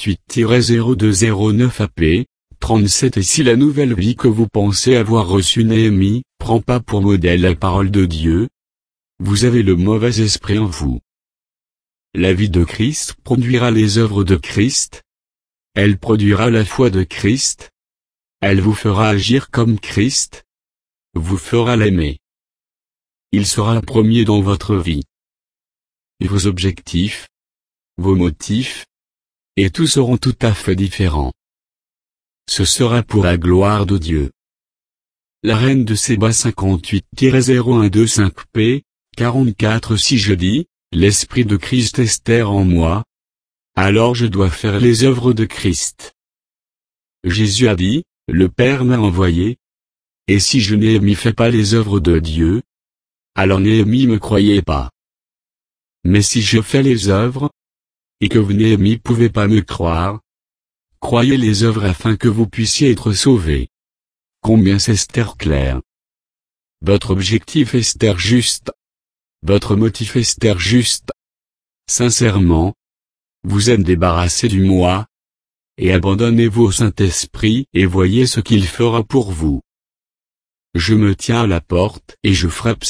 58-0209 AP, 37. Et si la nouvelle vie que vous pensez avoir reçue Néhémie, prend pas pour modèle la parole de Dieu, vous avez le mauvais esprit en vous. La vie de Christ produira les œuvres de Christ. Elle produira la foi de Christ. Elle vous fera agir comme Christ. Vous fera l'aimer. Il sera premier dans votre vie. Et vos objectifs, vos motifs, et tout seront tout à fait différents. Ce sera pour la gloire de Dieu. La reine de Séba 58-0125 p. 44. Si je dis, l'Esprit de Christ est en moi, alors je dois faire les œuvres de Christ. Jésus a dit, le Père m'a envoyé. Et si je Néhémie fais pas les œuvres de Dieu, alors Néhémie me croyait pas. Mais si je fais les œuvres, et que vous Néhémie pouvez pas me croire, croyez les œuvres afin que vous puissiez être sauvés. Combien c'est clair. Votre objectif est juste. Votre motif est juste. Sincèrement, vous êtes débarrassé du moi, et abandonnez-vous au Saint-Esprit et voyez ce qu'il fera pour vous. Je me tiens à la porte et je frappe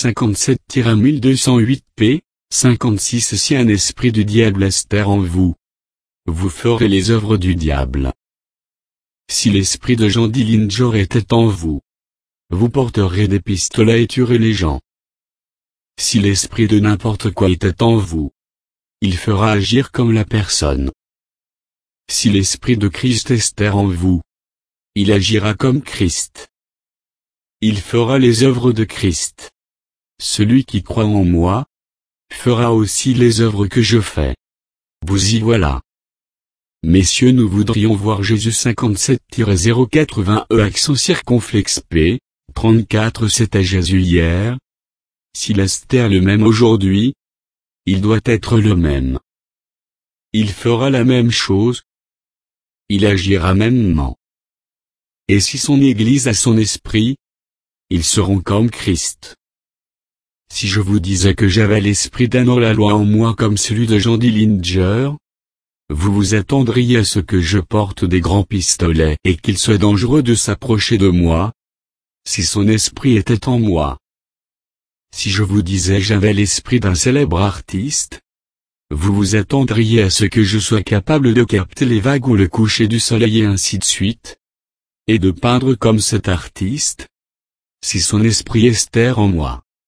57-1208 p. 56. Si un esprit du diable est en vous, vous ferez les œuvres du diable. Si l'esprit de Jean Dillinger était en vous, vous porterez des pistolets et tuerez les gens. Si l'esprit de n'importe quoi était en vous, il fera agir comme la personne. Si l'Esprit de Christ est en vous, il agira comme Christ. Il fera les œuvres de Christ. Celui qui croit en moi, fera aussi les œuvres que je fais. Vous y voilà. Messieurs, nous voudrions voir Jésus 57-080 accent circonflexe p. 34. C'était Jésus hier. S'il est le même aujourd'hui, il doit être le même. Il fera la même chose. Il agira mêmement. Et si son Église a son esprit, ils seront comme Christ. Si je vous disais que j'avais l'esprit d'un la loi en moi comme celui de Jean Dillinger, vous vous attendriez à ce que je porte des grands pistolets et qu'il soit dangereux de s'approcher de moi, si son esprit était en moi. Si je vous disais j'avais l'esprit d'un célèbre artiste, vous vous attendriez à ce que je sois capable de capter les vagues ou le coucher du soleil et ainsi de suite, et de peindre comme cet artiste, si son esprit est en moi.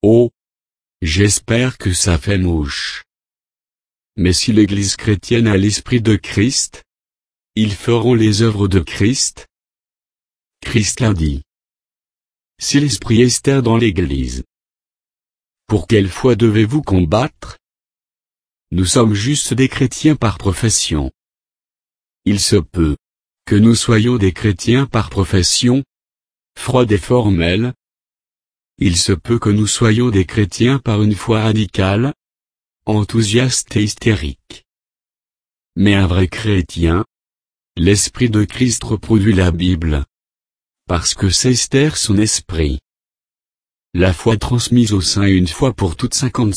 Oh, j'espère que ça fait mouche. Mais si l'Église chrétienne a l'Esprit de Christ, ils feront les œuvres de Christ. Christ l'a dit. Si l'Esprit est dans l'Église, pour quelle foi devez-vous combattre? Nous sommes juste des chrétiens par profession. Il se peut que nous soyons des chrétiens par profession, froids et formels. Il se peut que nous soyons des chrétiens par une foi radicale, enthousiaste et hystérique. Mais un vrai chrétien, l'Esprit de Christ reproduit la Bible, parce que c'est son esprit. La foi transmise au sein une fois pour toutes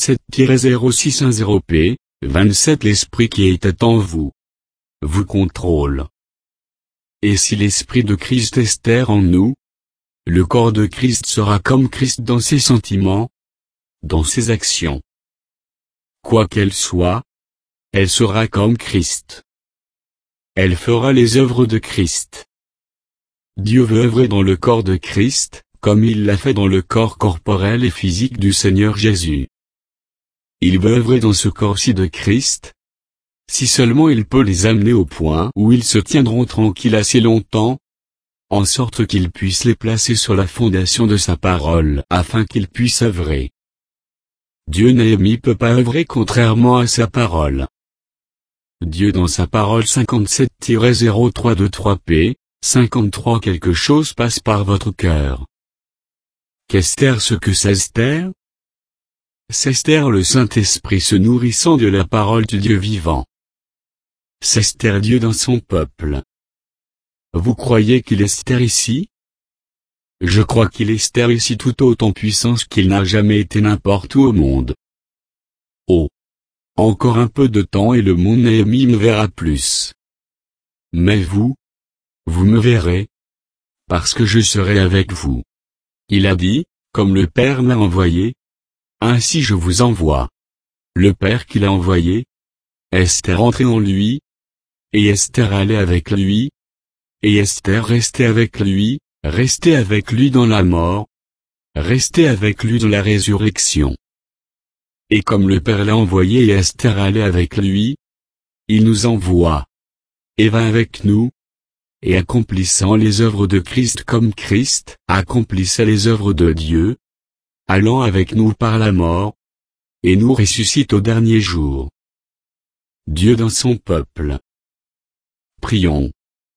57-0610 p. 27 L'Esprit qui était en vous contrôle. Et si l'Esprit de Christ est en nous, le corps de Christ sera comme Christ dans ses sentiments, dans ses actions. Quoi qu'elle soit, elle sera comme Christ. Elle fera les œuvres de Christ. Dieu veut œuvrer dans le corps de Christ, comme il l'a fait dans le corps corporel et physique du Seigneur Jésus. Il veut œuvrer dans ce corps-ci de Christ, si seulement il peut les amener au point où ils se tiendront tranquilles assez longtemps, en sorte qu'il puisse les placer sur la fondation de sa parole afin qu'ils puissent œuvrer. Dieu Néhémie peut pas œuvrer contrairement à sa parole. Dieu dans sa parole 57-0323 p. 53 Quelque chose passe par votre cœur. Qu'est-ce ce que c'est? C'est le Saint-Esprit se nourrissant de la parole du Dieu vivant. C'est Dieu dans son peuple. Vous croyez qu'il est ici? Je crois qu'il est ici tout autant puissance qu'il n'a jamais été n'importe où au monde. Oh! Encore un peu de temps et le monde Néhémie me verra plus. Mais vous me verrez, parce que je serai avec vous. Il a dit, comme le Père m'a envoyé, ainsi je vous envoie. Le Père qui l'a envoyé, Esther entrait en lui, et Esther allait avec lui, et Esther restait avec lui dans la mort, restait avec lui dans la résurrection. Et comme le Père l'a envoyé et Esther allait avec lui, il nous envoie, et va avec nous, et accomplissant les œuvres de Christ comme Christ accomplissait les œuvres de Dieu, allant avec nous par la mort, et nous ressuscite au dernier jour. Dieu dans son peuple. Prions.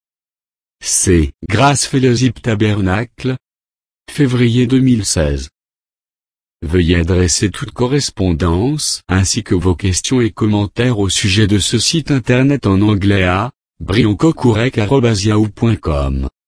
C'est Grâce Fellowship Tabernacle, février 2016. Veuillez adresser toute correspondance ainsi que vos questions et commentaires au sujet de ce site internet en anglais à brioncocourec@yahoo.com.